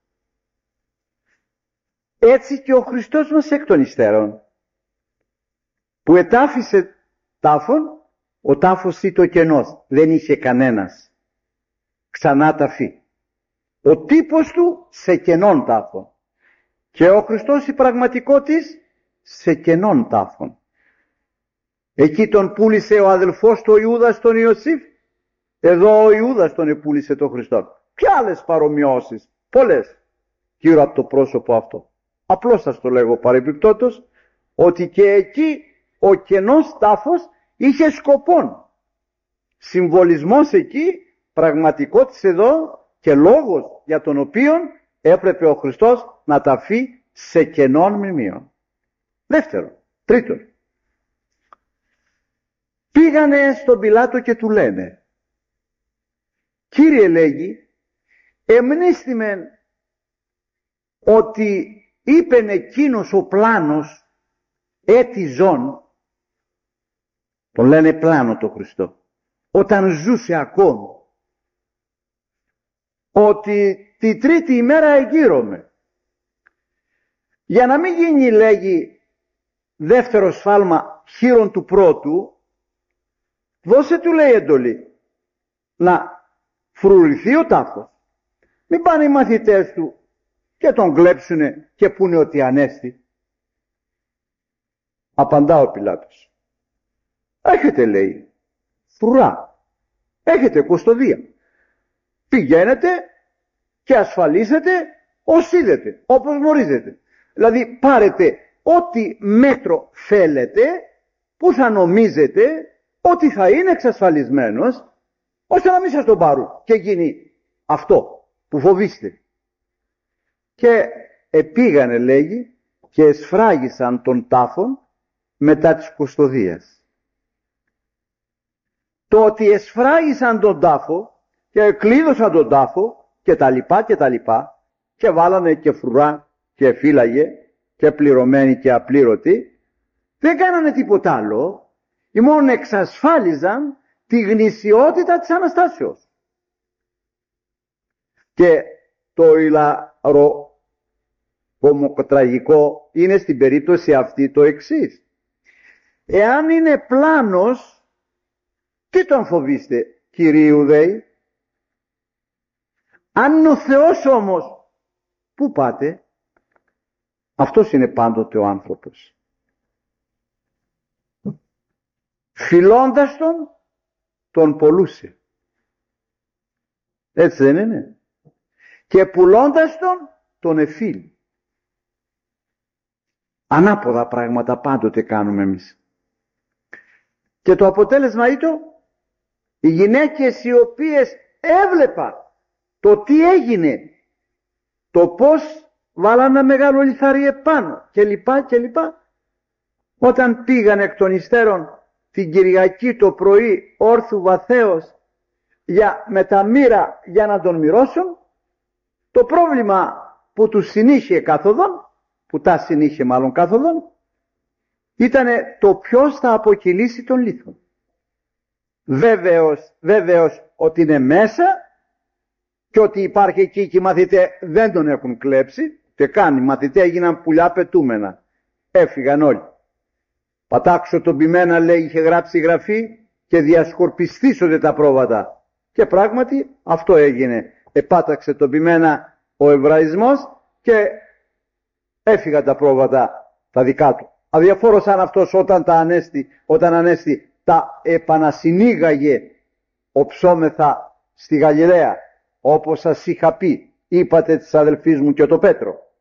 Έτσι και ο Χριστός μας εκ των υστέρων που ετάφησε τάφον, ο τάφος ήταν κενός, δεν είχε κανένας. Ξανά ταφή. Ο τύπος του σε κενών τάφων και ο Χριστός η πραγματικότης σε κενών τάφων. Εκεί τον πούλησε ο αδελφός του Ιούδας τον Ιωσήφ, εδώ ο Ιούδας τον επούλησε τον Χριστό. Ποια άλλες παρομοιώσεις, πολλές, γύρω από το πρόσωπο αυτό. Απλώς σας το λέγω παρεμπιπτόντως, ότι και εκεί ο κενός τάφος είχε σκοπόν. Συμβολισμός εκεί, πραγματικότης εδώ και λόγος για τον οποίον έπρεπε ο Χριστός να ταφεί σε κενών μνημείων. Δεύτερον, τρίτον, πήγανε στον Πιλάτο και του λένε, Κύριε, λέγει, εμνίστημεν ότι είπεν εκείνος ο πλάνος έτι ζών, τον λένε πλάνο το Χριστό, όταν ζούσε ακόμη, ότι τη τρίτη ημέρα εγείρομαι. Για να μην γίνει, λέγει, δεύτερο σφάλμα χείρον του πρώτου, δώσε του, λέει, εντολή να φρουρηθεί ο τάφος. Μην πάνε οι μαθητές του και τον κλέψουνε και πούνε ότι ανέστη. Απαντά ο Πιλάτος. Έχετε, λέει, φρουρά. Έχετε κουστοδία. Πηγαίνετε και ασφαλίσετε ως είδετε, όπως γνωρίζετε. Δηλαδή πάρετε ό,τι μέτρο θέλετε που θα νομίζετε ότι θα είναι εξασφαλισμένος, ώστε να μην σας τον πάρουν και γίνει αυτό που φοβήστε. Και επήγανε, λέγει, και εσφράγισαν τον τάφον μετά της κουστοδίας. Το ότι εσφράγισαν τον τάφο και κλείδωσαν τον τάφο και τα λοιπά και τα λοιπά και βάλανε και φρουρά και φύλαγε και πληρωμένοι και απλήρωτοι, δεν κάνανε τίποτα άλλο, ή μόνο εξασφάλιζαν τη γνησιότητα της Αναστάσεως. Και το ηλαρό κομμωτραγικό είναι στην περίπτωση αυτή το εξής. Εάν είναι πλάνος, τι τον φοβήστε, Κυρίου δέη? Αν είναι ο Θεός όμως, πού πάτε? Αυτός είναι πάντοτε ο άνθρωπος. Φιλώντας τον, τον πολλούσε. Έτσι δεν είναι? Και πουλώντας τον, τον εφήλει. Ανάποδα πράγματα πάντοτε κάνουμε εμείς. Και το αποτέλεσμα ήταν οι γυναίκες οι οποίες έβλεπαν το τι έγινε, το πώς βάλανε ένα μεγάλο λιθάρι επάνω και λοιπά και λοιπά, όταν πήγαν εκ των υστέρων την Κυριακή το πρωί όρθου βαθέως για, με τα μοίρα για να τον μοιρώσουν, το πρόβλημα που τους συνήχε κάθοδον, που τα συνήχε μάλλον κάθοδον, ήταν το ποιος θα αποκυλήσει τον λίθο. Βέβαιος, βέβαιος ότι είναι μέσα και ότι υπάρχει εκεί και οι μαθητές δεν τον έχουν κλέψει και καν οι μαθητές έγιναν πουλιά πετούμενα. Έφυγαν όλοι. Πατάξω τον πειμένα, λέει, είχε γράψει η γραφή, και διασκορπιστήσονται τα πρόβατα. Και πράγματι αυτό έγινε. Επάταξε τον πειμένα ο Εβραϊσμός και έφυγαν τα πρόβατα τα δικά του. Αδιαφόρος αν αυτός όταν τα ανέστη, όταν ανέστη τα επανασυνήγαγε οψόμεθα στη Γαλιλαία, όπως σας είχα πει, είπατε της αδελφής μου και το Πέτρο.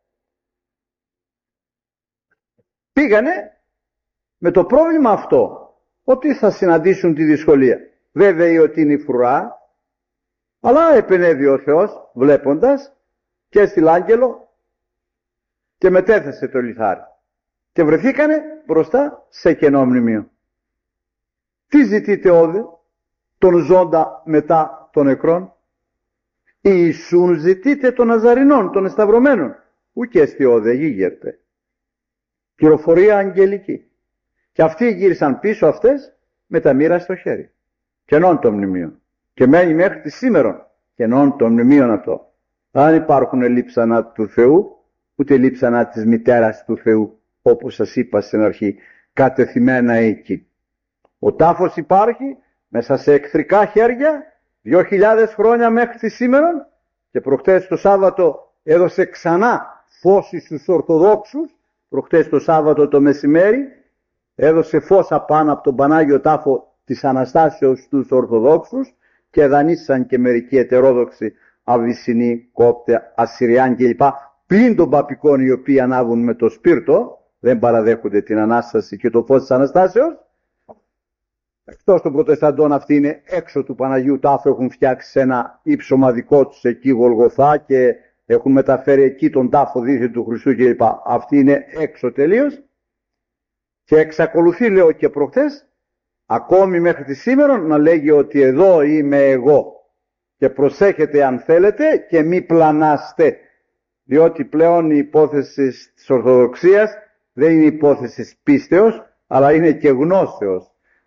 Πήγανε με το πρόβλημα αυτό, ότι θα συναντήσουν τη δυσκολία. Βέβαια ότι είναι η φρουρά, αλλά επενέβη ο Θεός βλέποντας και έστειλε άγγελο και μετέθεσε το λιθάρι. Και βρεθήκανε μπροστά σε κενό μνημείο. Τι ζητείτε όδε, τον ζώντα μετά των νεκρών? Ιησούν ζητείτε των Ναζαρινών, των εσταυρωμένων. Ουκ έστι όδε γίγερτε. Πληροφορία αγγελική. Και αυτοί γύρισαν πίσω αυτές με τα μοίρα στο χέρι. Κενών το μνημείο. Και μένει μέχρι τη σήμερα κενών το μνημείο αυτό. Αν υπάρχουν λείψανα του Θεού, ούτε λείψανα της μητέρας του Θεού, όπως σας είπα στην αρχή, κατεθυμένα εκεί. Ο τάφος υπάρχει μέσα σε εχθρικά χέρια δύο χιλιάδες χρόνια μέχρι τη σήμερα, και προχτές το Σάββατο έδωσε ξανά φως στους Ορθοδόξους. Προχτές το Σάββατο το μεσημέρι έδωσε φως απάνω από τον Πανάγιο Τάφο της Αναστάσεως στους Ορθοδόξους και δανείσαν και μερικοί ετερόδοξοι Αβυσσινοί, Κόπτε, Ασσυριάν κλπ. Πλην των παπικών οι οποίοι ανάβουν με το σπίρτο, δεν παραδέχονται την Ανάσταση και το φως της Αναστάσεως. Εκτός των Προτεσταντών, αυτοί είναι έξω του Παναγίου Τάφου, έχουν φτιάξει ένα ύψωμα δικό τους εκεί Γολγοθά και έχουν μεταφέρει εκεί τον τάφο δίθεν του Χριστού κλπ. Αυτοί είναι έξω τελείως. Και εξακολουθεί, λέω και προχτές, ακόμη μέχρι τη σήμερα να λέγει ότι εδώ είμαι εγώ. Και προσέχετε αν θέλετε και μη πλανάστε. Διότι πλέον η υπόθεση της Ορθοδοξίας δεν είναι υπόθεση πίστεως, αλλά είναι και γνώσεως.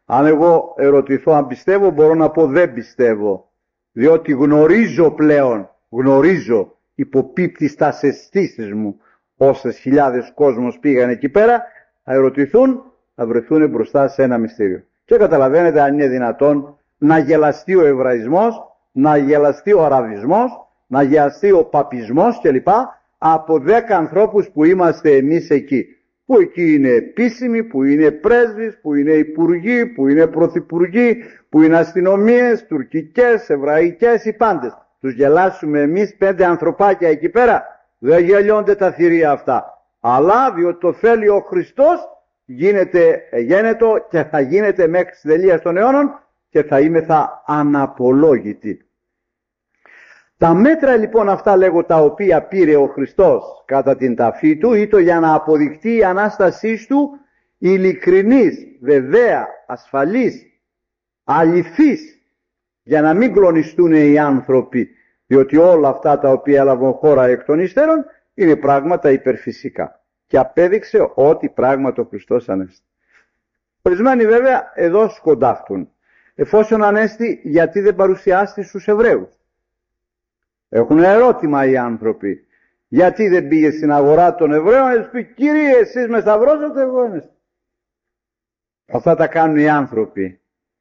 Αν εγώ ερωτηθώ αν πιστεύω, μπορώ να πω δεν πιστεύω. Διότι γνωρίζω πλέον, γνωρίζω υποπίπτει στα αισθήσεις μου. Όσες χιλιάδες κόσμος πήγαν εκεί πέρα, θα ερωτηθούν, θα βρεθούν μπροστά σε ένα μυστήριο. Και καταλαβαίνετε αν είναι δυνατόν να γελαστεί ο Εβραϊσμός, να γελαστεί ο Αραβισμός, να γελαστεί ο Παπισμός κλπ. Από δέκα ανθρώπους που είμαστε εμείς εκεί. Που εκεί είναι επίσημοι, που είναι πρέσβεις, που είναι υπουργοί, που είναι πρωθυπουργοί, που είναι αστυνομίες, τουρκικές, εβραϊκές, οι πάντες. Τους γελάσουμε εμείς πέντε ανθρωπάκια εκεί πέρα. Δεν γελιώνται τα θηρία αυτά. Αλλά διότι το θέλει ο Χριστός, γίνεται γένετο και θα γίνεται μέχρι τις τελείας των αιώνων και θα είμαι θα αναπολόγητη. Τα μέτρα λοιπόν αυτά λέγω τα οποία πήρε ο Χριστός κατά την ταφή του ήτο για να αποδειχτεί η Ανάστασή του ειλικρινής, βεβαία, ασφαλής, αληθής, για να μην κλονιστούν οι άνθρωποι, διότι όλα αυτά τα οποία έλαβαν χώρα εκ των υστέρων είναι πράγματα υπερφυσικά. Και απέδειξε ότι πράγματι ο Χριστός ανέστη. Ορισμένοι βέβαια εδώ σκοντάφτουν. Εφόσον ανέστη, γιατί δεν παρουσιάστηκε στους Εβραίους? Έχουν ερώτημα οι άνθρωποι. Γιατί δεν πήγε στην αγορά των Εβραίων και τους πει, Κύριε, εσείς με σταυρώσατε, εγώ ανέστη? Αυτά τα κάνουν οι άνθρωποι.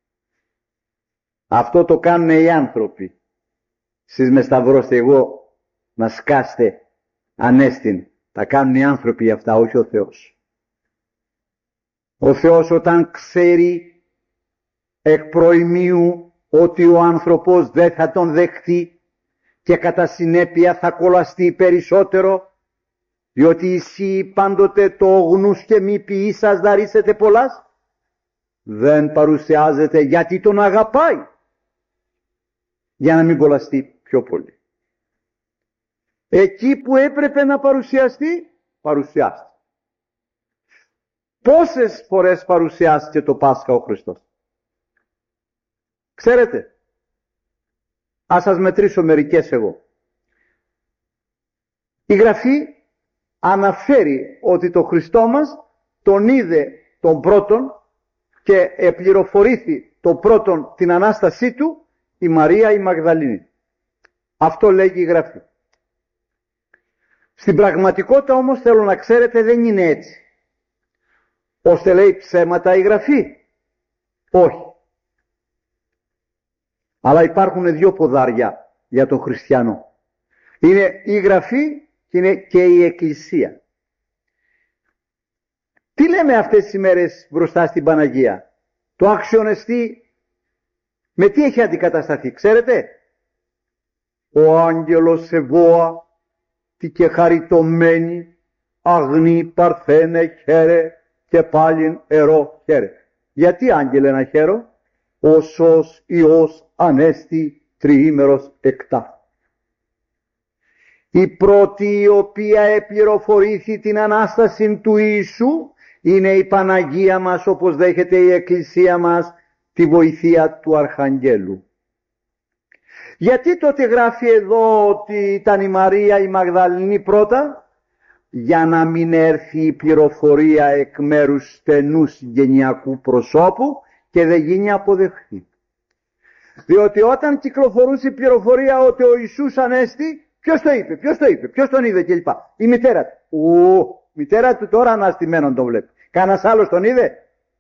Αυτό το κάνουν οι άνθρωποι. Εσείς με σταυρώσετε, εγώ να σκάστε ανέστην. Τα κάνουν οι άνθρωποι αυτά, όχι ο Θεός. Ο Θεός όταν ξέρει εκ προημίου ότι ο άνθρωπος δεν θα τον δεχτεί και κατά συνέπεια θα κολλαστεί περισσότερο, διότι εσύ πάντοτε το γνούς και μη ποιή σας δαρίσετε πολλάς, δεν παρουσιάζεται γιατί τον αγαπάει, για να μην κολλαστεί πιο πολύ. Εκεί που έπρεπε να παρουσιαστεί, παρουσιάστηκε. Πόσες φορές παρουσιάστηκε το Πάσχα ο Χριστός? Ξέρετε, ας σας μετρήσω μερικές εγώ. Η Γραφή αναφέρει ότι το Χριστό μας τον είδε τον πρώτον και επληροφορήθη τον πρώτον την Ανάστασή του η Μαρία η Μαγδαληνή. Αυτό λέγει η Γραφή. Στην πραγματικότητα όμως θέλω να ξέρετε δεν είναι έτσι. Ώστε λέει ψέματα η Γραφή? Όχι. Αλλά υπάρχουν δύο ποδάρια για τον χριστιανό. Είναι η Γραφή και είναι και η Εκκλησία. Τι λέμε αυτές τις ημέρες μπροστά στην Παναγία? Το αξιονεστή με τι έχει αντικατασταθεί, ξέρετε? Ο άγγελος Εβώα, τι και χαριτωμένη, αγνή παρθένε χαίρε και πάλιν ερώ χαίρε. Γιατί άγγελε να χαίρω? Όσος Υιός ανέστη τριήμερος εκτά. Η πρώτη η οποία επληροφορήθη την Ανάσταση του Ιησού είναι η Παναγία μας, όπως δέχεται η Εκκλησία μας τη βοηθεία του Αρχαγγέλου. Γιατί τότε γράφει εδώ ότι ήταν η Μαρία η Μαγδαληνή πρώτα? Για να μην έρθει η πληροφορία εκ μέρους στενούς γενιακού προσώπου και δεν γίνει αποδεχτή. Διότι όταν κυκλοφορούσε η πληροφορία ότι ο Ιησούς ανέστη, ποιος το είπε, ποιος το είπε, ποιος τον είδε κλπ. Η μητέρα του. Ου, η μητέρα του τώρα αναστημένον τον βλέπει. Κανένας άλλος τον είδε?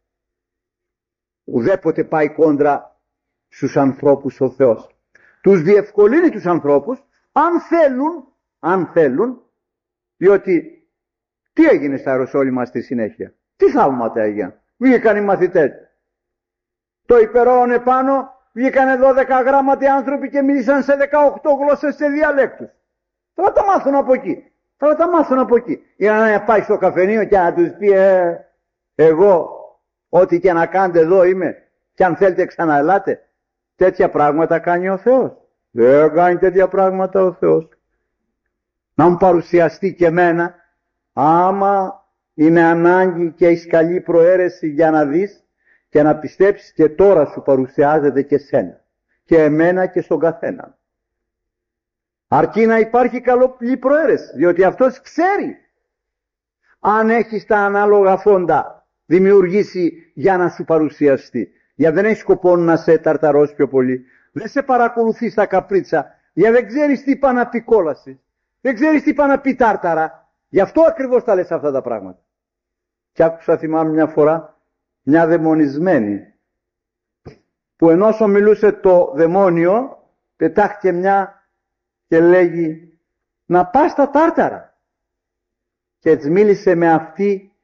Ουδέποτε πάει κόντρα στους ανθρώπους ο Θεός. Τους διευκολύνει τους ανθρώπους αν θέλουν, αν θέλουν, διότι τι έγινε στα Ιεροσόλυμα στη συνέχεια? Τι θαύματα έγιναν? Βγήκαν οι μαθητές. Το υπερόων επάνω βγήκαν δώδεκα γράμματοι άνθρωποι και μίλησαν σε δεκαοκτώ γλώσσες σε διαλέκτους. Θα τα μάθουν από εκεί. Θα τα μάθουν από εκεί. Για να πάει στο καφενείο και να τους πει ε, εγώ ό,τι και να κάνετε εδώ είμαι και αν θέλετε ξαναελάτε. Τέτοια πράγματα κάνει ο Θεός? Δεν κάνει τέτοια πράγματα ο Θεός. Να μου παρουσιαστεί και εμένα, άμα είναι ανάγκη και έχει καλή προαίρεση για να δεις και να πιστέψεις, και τώρα σου παρουσιάζεται και σένα και εμένα και στον καθένα. Αρκεί να υπάρχει καλή προαίρεση, διότι αυτός ξέρει αν έχεις τα ανάλογα φόντα. δημιουργήσει για να σου παρουσιαστεί. Για δεν έχει σκοπό να σε ταρταρώσει πιο πολύ. Δεν σε παρακολουθεί στα καπρίτσα. Για δεν ξέρεις τι είπα να πει κόλαση. Δεν ξέρεις τι είπα να πει τάρταρα. Γι' αυτό ακριβώς τα λες αυτά τα πράγματα. Και άκουσα, θυμάμαι μια φορά, μια δαιμονισμένη, που ενώ όσο μιλούσε το δαιμόνιο, πετάχτηκε μια και λέγει να πας στα τάρταρα. Και έτσι μίλησε με αυτή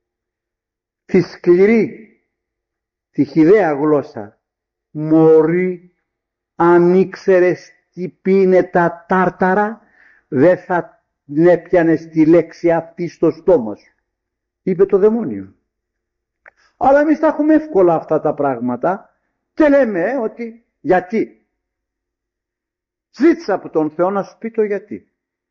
τη σκληρή, τη χυδαία γλώσσα. Μωρή, αν ήξερες τι πίνε τα τάρταρα, δεν θα έπιανες τη λέξη αυτή στο στόμα σου. Είπε το δαιμόνιο. Αλλά εμείς τα έχουμε εύκολα αυτά τα πράγματα και λέμε ότι γιατί. Ζήτησα από τον Θεό να σου πει το γιατί.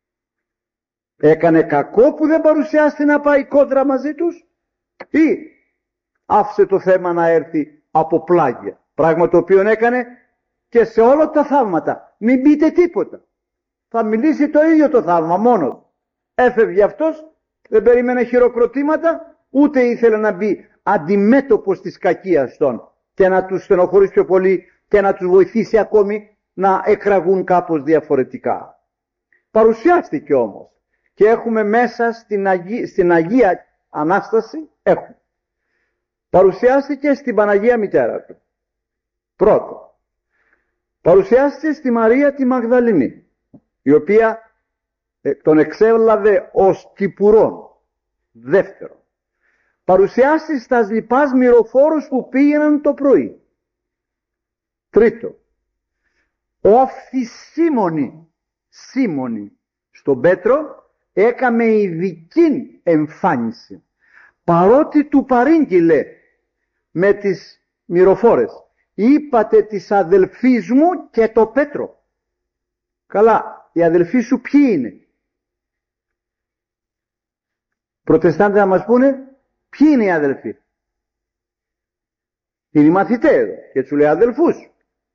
Έκανε κακό που δεν παρουσιάστηκε να πάει κόντρα μαζί τους ή άφησε το θέμα να έρθει από πλάγια. Πράγμα το οποίο έκανε και σε όλα τα θαύματα. Μην πείτε τίποτα. Θα μιλήσει το ίδιο το θαύμα μόνο. Έφευγε αυτός, δεν περίμενε χειροκροτήματα, ούτε ήθελε να μπει αντιμέτωπος της κακίας των και να τους στενοχωρήσει πιο πολύ και να τους βοηθήσει ακόμη να εκραγούν κάπως διαφορετικά. Παρουσιάστηκε όμως και έχουμε μέσα στην, Αγία, στην Αγία Ανάσταση, έχουμε. Παρουσιάστηκε στην Παναγία Μητέρα του. Πρώτο. Παρουσιάστηκε στη Μαρία τη Μαγδαληνή, η οποία τον εξέλαβε ως κυπουρών. Δεύτερο. Παρουσιάστηκε στα λοιπάς μυροφόρους που πήγαιναν το πρωί. Τρίτο. Όφθη Σίμωνη, Σίμωνη στον Πέτρο έκαμε ειδική εμφάνιση. Παρότι του παρήγγειλε με τις μυροφόρες, είπατε της αδελφής μου και το Πέτρο. Καλά, οι αδελφοί σου ποιοι είναι? Προτεστάντες να μας πούνε ποιοι είναι οι αδελφοί. Είναι οι μαθητές εδώ και του λέει αδελφούς.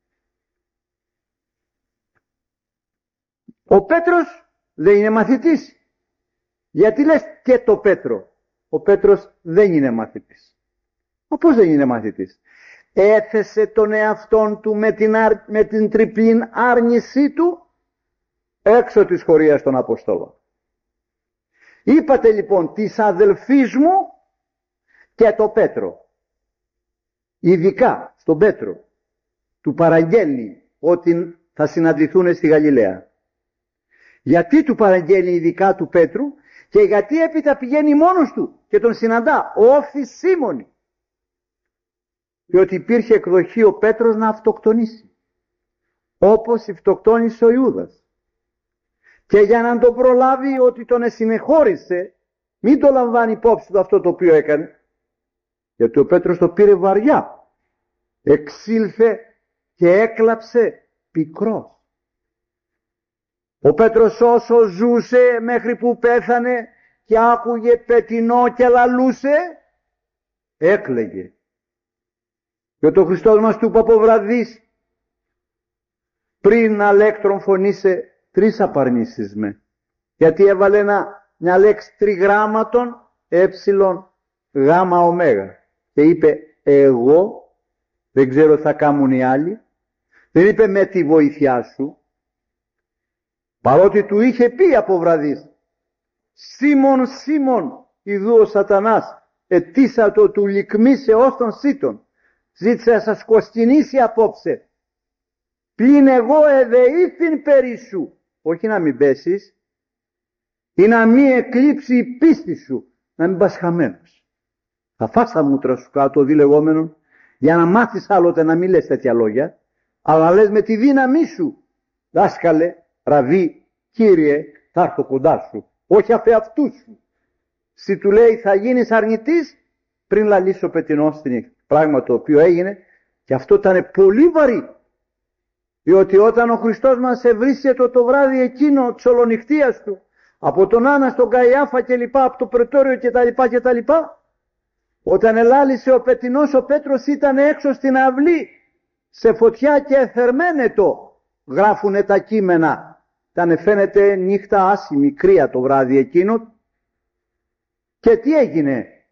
Ο Πέτρος δεν είναι μαθητής. Γιατί λες και το Πέτρο? Ο Πέτρος δεν είναι μαθητής. Μα πώς δεν είναι μαθητής? Έθεσε τον εαυτόν του με την, αρ... με την τριπλή άρνησή του έξω της χωρίας των Αποστόλων. Είπατε λοιπόν της αδελφής μου και το Πέτρο. Ειδικά στον Πέτρο του παραγγέλνει ότι θα συναντηθούν στη Γαλιλαία. Γιατί του παραγγέλνει ειδικά του Πέτρου? Και γιατί έπειτα πηγαίνει μόνος του και τον συναντά, όφθη Σίμωνη. Διότι υπήρχε εκδοχή ο Πέτρος να αυτοκτονήσει, όπως αυτοκτόνησε ο Ιούδας. Και για να τον προλάβει ότι τον εσυνεχώρησε, μην το λαμβάνει υπόψη του αυτό το οποίο έκανε, γιατί ο Πέτρος το πήρε βαριά. Εξήλθε και έκλαψε πικρός. Ο Πέτρος όσο ζούσε μέχρι που πέθανε και άκουγε πετεινό και λαλούσε, έκλαιγε. Και ο Χριστός μας του είπε από βραδείς, πριν αλέκτρον φωνήσε, τρεις απαρνήσεις με. Γιατί έβαλε ένα, μια λέξη τριγράμματον, έψιλον, γάμα, ωμέγα. Και είπε, εγώ, δεν ξέρω θα κάμουν οι άλλοι. Δεν είπε με τη βοήθειά σου. Παρότι του είχε πει από βραδείς, Σίμων, Σίμων, ιδού ο σατανάς, ετήσα το του λικμίσε ως τον σύτων. Ζήτησε να σας κοστινήσει απόψε. Πλην εγώ εδεήθην περί σου. Όχι να μην πέσεις, ή να μην εκλείψει η πίστη σου, να μην πας χαμένος. Θα φας τα μούτρα σου κάτω διλεγόμενον, για να μάθεις άλλοτε να μην λες τέτοια λόγια, αλλά λες με τη δύναμή σου, δάσκαλε, ραβί, Κύριε, θα έρθω κοντά σου, όχι αφ' αυτού σου. Si του λέει θα γίνεις αρνητής πριν λαλείς ο πετεινός στη νύχτα. Πράγμα το οποίο έγινε και αυτό ήταν πολύ βαρύ. Διότι όταν ο Χριστός μας ευρίσκε το, το βράδυ εκείνο της ολονυχτίας του, από τον Άννα στον Καϊάφα και λοιπά, από το πρετόριο και τα λοιπά και τα λοιπά, όταν ελάλησε ο πετεινός, ο Πέτρος ήταν έξω στην αυλή, σε φωτιά και εθερμένετο, γράφουνε τα κείμενα. Ήταν φαίνεται νύχτα άσημη, κρύα το βράδυ εκείνο. Και τι έγινε?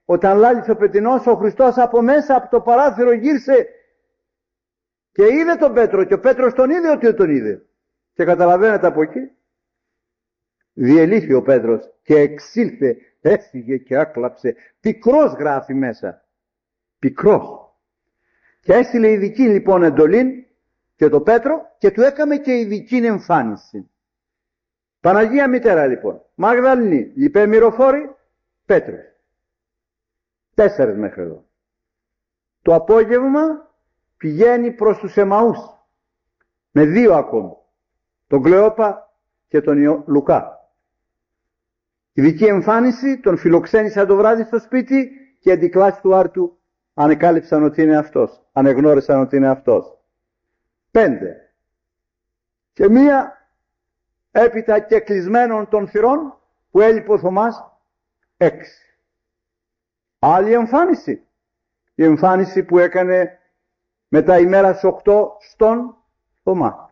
όταν λάλησε ο πετεινός, ο Χριστός από μέσα από το παράθυρο γύρσε και είδε τον Πέτρο και ο Πέτρος τον είδε ότι τον είδε. Και καταλαβαίνετε από εκεί, διελήθη ο Πέτρος και εξήλθε, έφυγε και άκλαψε. Πικρός γράφει μέσα. Πικρός. Και έστειλε ειδική λοιπόν εντολή και το Πέτρο και του έκαμε και ειδική εμφάνιση. Παναγία Μητέρα λοιπόν, Μαγδαληνή, Λιπέ Μυροφόρη, Πέτρος. Τέσσερις μέχρι εδώ. Το απόγευμα πηγαίνει προς τους Εμαούς με δύο ακόμη, τον Κλεόπα και τον Λουκά. Ειδική εμφάνιση, τον φιλοξένησαν το βράδυ στο σπίτι και αντικλάσει του άρτου ανεκάλυψαν ότι είναι αυτός, ανεγνώρισαν ότι είναι αυτός. Πέντε. Και μία έπειτα και κλεισμένων των θυρών που έλειπε ο Θωμάς. Έξι. Άλλη εμφάνιση. Η εμφάνιση που έκανε μετά ημέρα στις οκτώ στον Θωμά.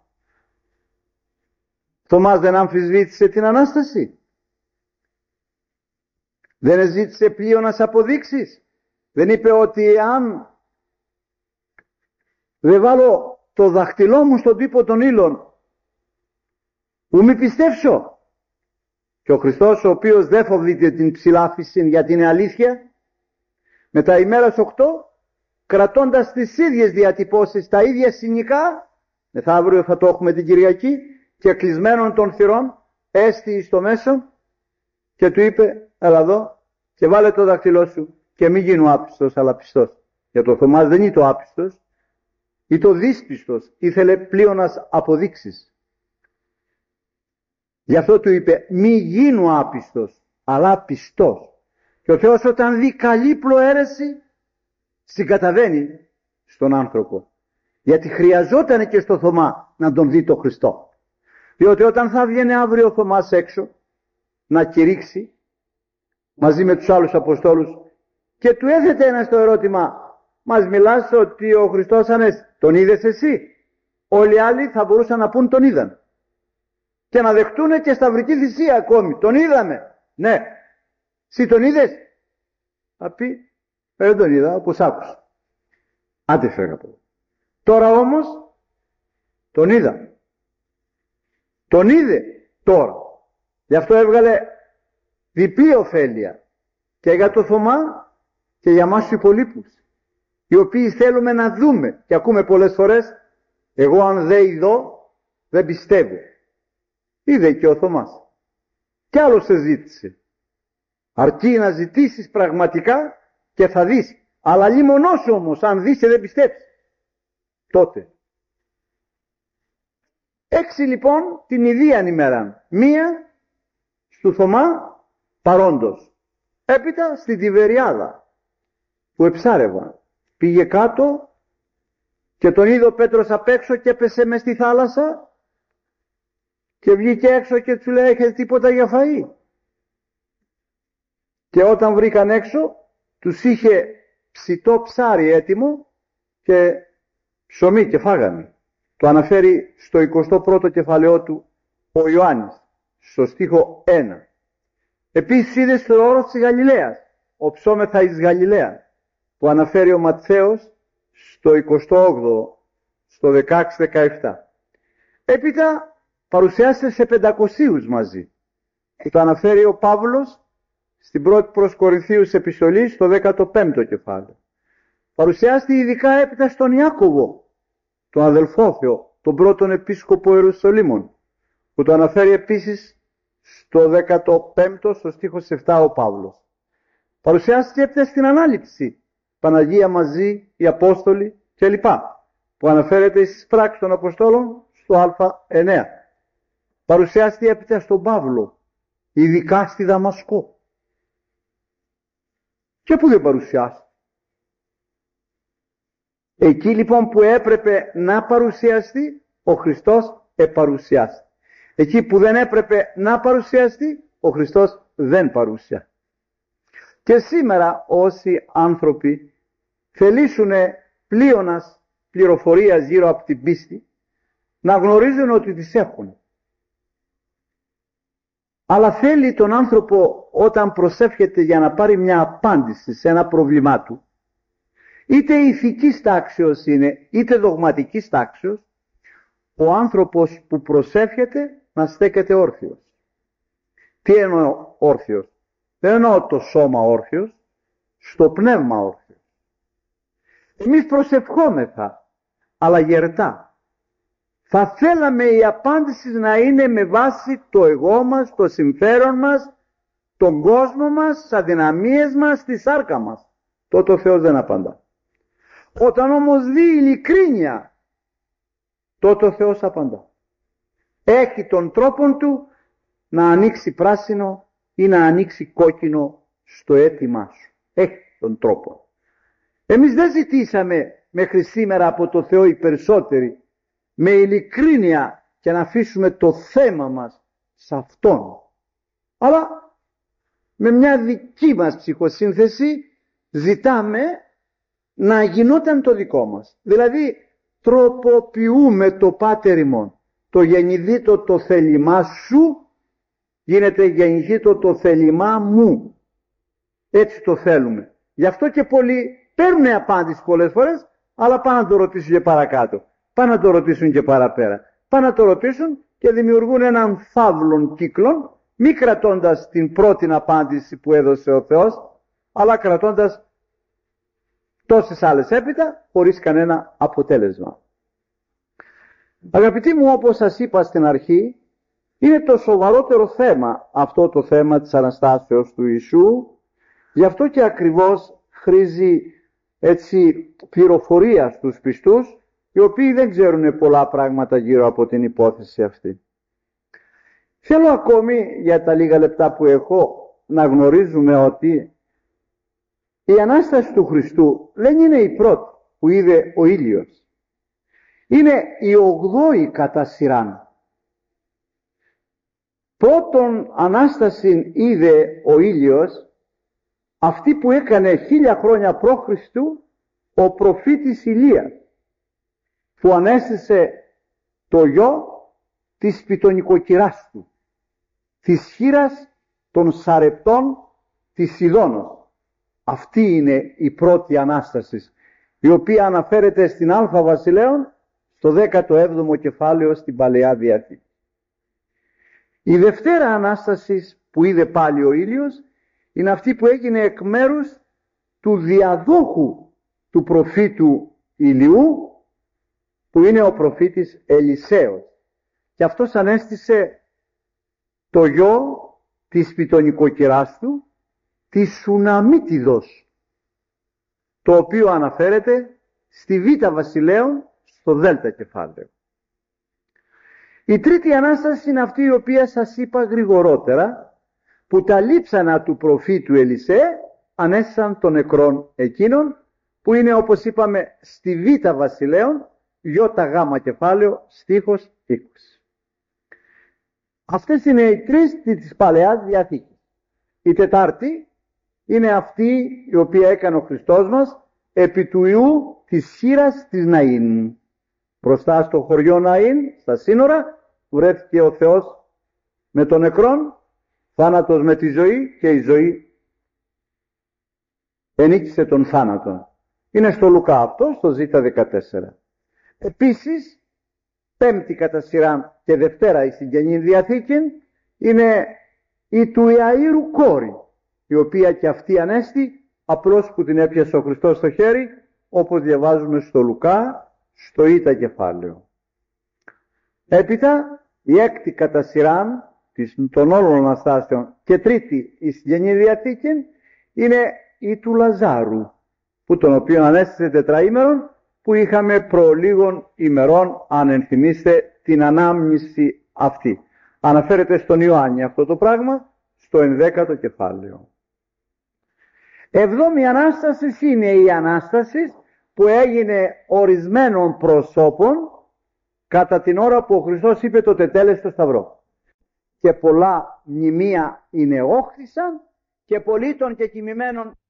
Θωμάς δεν αμφισβήτησε την Ανάσταση. Δεν ζήτησε πλείονας αποδείξεις. Δεν είπε ότι αν δεν βάλω το δαχτυλό μου στον τύπο των ύλων, ου μη πιστέψω. Και ο Χριστός, ο οποίος δεν φοβείται την ψηλάφιση για την αλήθεια, με τα ημέρας οκτώ, κρατώντας τις ίδιες διατυπώσεις, τα ίδια συνοικά, μεθαύριο θα το έχουμε την Κυριακή, και κλεισμένων των θυρών, έστη στο μέσο και του είπε, έλα εδώ και βάλε το δαχτυλό σου και μη γίνω άπιστος αλλά πιστός. Για το Θωμάς δεν είναι το άπιστος, ή το δύσπιστος, ήθελε πλείονας αποδείξεις. Γι' αυτό του είπε μη γίνω άπιστος αλλά πιστός. Και ο Θεός όταν δει καλή προαίρεση συγκαταβαίνει στον άνθρωπο. Γιατί χρειαζόταν και στο Θωμά να τον δει το Χριστό. Διότι όταν θα βγαίνει αύριο ο Θωμάς έξω να κηρύξει μαζί με τους άλλους Αποστόλους και του έθετε ένα στο ερώτημα, μας μιλάς ότι ο Χριστός ανέστη, τον είδες εσύ? Όλοι οι άλλοι θα μπορούσαν να πούν τον είδαν και να δεχτούν και σταυρική θυσία ακόμη. Τον είδαμε. Ναι. Εσύ τον είδες? Θα πει, δεν τον είδα, όπως άκουσα. Άντε φεύγα από εδώ. Τώρα όμως τον είδα. Τον είδε τώρα. Γι' αυτό έβγαλε διπλή ωφέλεια και για το Θωμά και για μας τους υπολείπους, οι οποίοι θέλουμε να δούμε και ακούμε πολλές φορές, εγώ αν δεν είδω δεν πιστεύω. Είδε και ο Θωμάς κι άλλος σε ζήτησε. Αρκεί να ζητήσεις πραγματικά και θα δεις. Αλλά λίμωνός όμως αν δεις και δεν πιστέψεις, τότε. Έξι λοιπόν την ιδίαν ημέρα. Μία στου Θωμά παρόντος. Έπειτα στην Τιβεριάδα που εψάρευα. Πήγε κάτω και τον είδε ο Πέτρος απ' έξω και έπεσε μες στη θάλασσα και βγήκε έξω και του λέει έχετε τίποτα για φαΐ? Και όταν βρήκαν έξω τους είχε ψητό ψάρι έτοιμο και ψωμί και φάγανε. Το αναφέρει στο εικοστό πρώτο κεφαλαιό του ο Ιωάννης, στο στίχο ένα. Επίσης είδε στο όρος της Γαλιλαίας, ο ψώμεθα εις Γαλιλαία, που αναφέρει ο Ματθαίος στο εικοστό όγδοο, στο δεκαέξι δεκαεπτά. Έπειτα παρουσιάζεται σε πεντακοσίους μαζί, που το αναφέρει ο Παύλος στην πρώτη προς Κορινθίους επιστολή στο δέκατο πέμπτο κεφάλαιο. Παρουσιάζεται ειδικά έπειτα στον Ιάκωβο, τον αδελφό Θεό, τον πρώτον επίσκοπο Ιερουσαλήμων, που το αναφέρει επίσης στο δέκατο πέμπτο, στο στίχο επτά ο Παύλος. Παρουσιάστηκε έπειτα στην Ανάληψη, Παναγία μαζί, οι Απόστολοι κλπ. Που αναφέρεται στις πράξεις των Αποστόλων στο Α εννέα. Παρουσιάστηκε έπειτα στον Παύλο, ειδικά στη Δαμασκό. Και που δεν παρουσιάστηκε. Εκεί λοιπόν που έπρεπε να παρουσιαστεί, ο Χριστός επαρουσιάστηκε. Εκεί που δεν έπρεπε να παρουσιαστεί, ο Χριστός δεν παρουσιάστηκε. Και σήμερα όσοι άνθρωποι θελήσουν πλείονας πληροφορίας γύρω από την πίστη, να γνωρίζουν ότι τις έχουν. Αλλά θέλει τον άνθρωπο όταν προσεύχεται για να πάρει μια απάντηση σε ένα πρόβλημά του, είτε ηθικής τάξεως είναι, είτε δογματικής τάξεως, ο άνθρωπος που προσεύχεται να στέκεται όρθιος. Τι εννοώ όρθιος? Δεν εννοώ το σώμα όρθιος, στο πνεύμα όρθιος. Εμείς προσευχόμεθα, αλλά γερτά. Θα θέλαμε η απάντηση να είναι με βάση το εγώ μας, το συμφέρον μας, τον κόσμο μας, τις αδυναμίες μας, τη σάρκα μας. Τότε ο Θεός δεν απαντά. Όταν όμως δει ειλικρίνεια, τότε ο Θεός απαντά. Έχει τον τρόπον του να ανοίξει πράσινο ή να ανοίξει κόκκινο στο αίτημά σου. Έχει τον τρόπο. Εμείς δεν ζητήσαμε μέχρι σήμερα από το Θεό οι περισσότεροι με ειλικρίνεια και να αφήσουμε το θέμα μας σε Αυτόν. Αλλά με μια δική μας ψυχοσύνθεση ζητάμε να γινόταν το δικό μας. Δηλαδή τροποποιούμε το Πάτερ ημών. Το γεννηθήτω το θέλημά σου γίνεται γεννηθήτω το θέλημά μου. Έτσι το θέλουμε. Γι' αυτό και πολλοί παίρνουν απάντηση πολλές φορές, αλλά πάνε να το ρωτήσουν και παρακάτω. Πάνε να το ρωτήσουν και παραπέρα. Πάνε να το ρωτήσουν και δημιουργούν έναν φαύλων κύκλων, μη κρατώντας την πρώτη απάντηση που έδωσε ο Θεός, αλλά κρατώντας τόσες άλλες έπειτα, χωρίς κανένα αποτέλεσμα. Αγαπητοί μου, όπως σας είπα στην αρχή, είναι το σοβαρότερο θέμα αυτό το θέμα της Αναστάσεως του Ιησού. Γι' αυτό και ακριβώς χρήζει έτσι πληροφορία στους πιστούς, οι οποίοι δεν ξέρουν πολλά πράγματα γύρω από την υπόθεση αυτή. Θέλω ακόμη για τα λίγα λεπτά που έχω να γνωρίζουμε ότι η Ανάσταση του Χριστού δεν είναι η πρώτη που είδε ο ήλιος. Είναι η ογδόη κατά σειράν. Πρώτον Ανάσταση είδε ο ήλιος αυτή που έκανε χίλια χρόνια π.Χ. ο προφήτης Ηλίας, που ανέστησε το γιο της πιτωνικοκυράς του, της χήρας των Σαρεπτών της Σιδώνος. Αυτή είναι η πρώτη Ανάσταση, η οποία αναφέρεται στην Α Βασιλέων στο δέκατο έβδομο κεφάλαιο στην Παλαιά Διαθήκη. Η Δευτέρα Ανάσταση που είδε πάλι ο ήλιος είναι αυτή που έγινε εκ μέρους του διαδόχου του προφήτου Ηλιού, που είναι ο προφήτης Ελισέος. Και αυτός ανέστησε το γιο της πιτωνικοκυράς του, της Σουναμίτιδος, το οποίο αναφέρεται στη Β Βασιλέων στο Δέλτα κεφάλαιο. Η τρίτη Ανάσταση είναι αυτή η οποία σας είπα γρηγορότερα, που τα λείψανα του προφήτου Ελισέ ανέστησαν των νεκρών εκείνων, που είναι όπως είπαμε στη Β Βασιλέων Ι κεφάλαιο στίχος είκοσι. Αυτές είναι οι τρεις της Παλαιάς Διαθήκης. Η τετάρτη είναι αυτή η οποία έκανε ο Χριστός μας επί του Ιού της χήρας της Ναΐν. Μπροστά στο χωριό Ναΐν, στα σύνορα, που βρέθηκε ο Θεός με τον νεκρόν, θάνατος με τη ζωή, και η ζωή ενίκησε τον θάνατον. Είναι στο Λουκά αυτό, στο Ζ δεκατέσσερα. Επίσης, πέμπτη κατά σειρά και Δευτέρα η συγγενή Διαθήκη είναι η του Ιαΐρου κόρη, η οποία και αυτή ανέστη απλώς που την έπιασε ο Χριστός στο χέρι, όπως διαβάζουμε στο Λουκά, στο Ήτα κεφάλαιο. Έπειτα, η έκτη κατά σειρά των όλων Αναστάσεων και τρίτη η συγγενή Διαθήκη είναι η του Λαζάρου, που τον οποίο ανέστησε τετραήμερον, που είχαμε προ λίγων ημερών, αν ενθυμίστε, την ανάμνηση αυτή. Αναφέρεται στον Ιωάννη αυτό το πράγμα, στο ενδέκατο κεφάλαιο. Εβδόμη Ανάσταση είναι η Ανάσταση που έγινε ορισμένων προσώπων κατά την ώρα που ο Χριστός είπε το τετέλεστο σταυρό. Και πολλά μνημεία είναι όχθησαν και πολλοί των κεκοιμημένων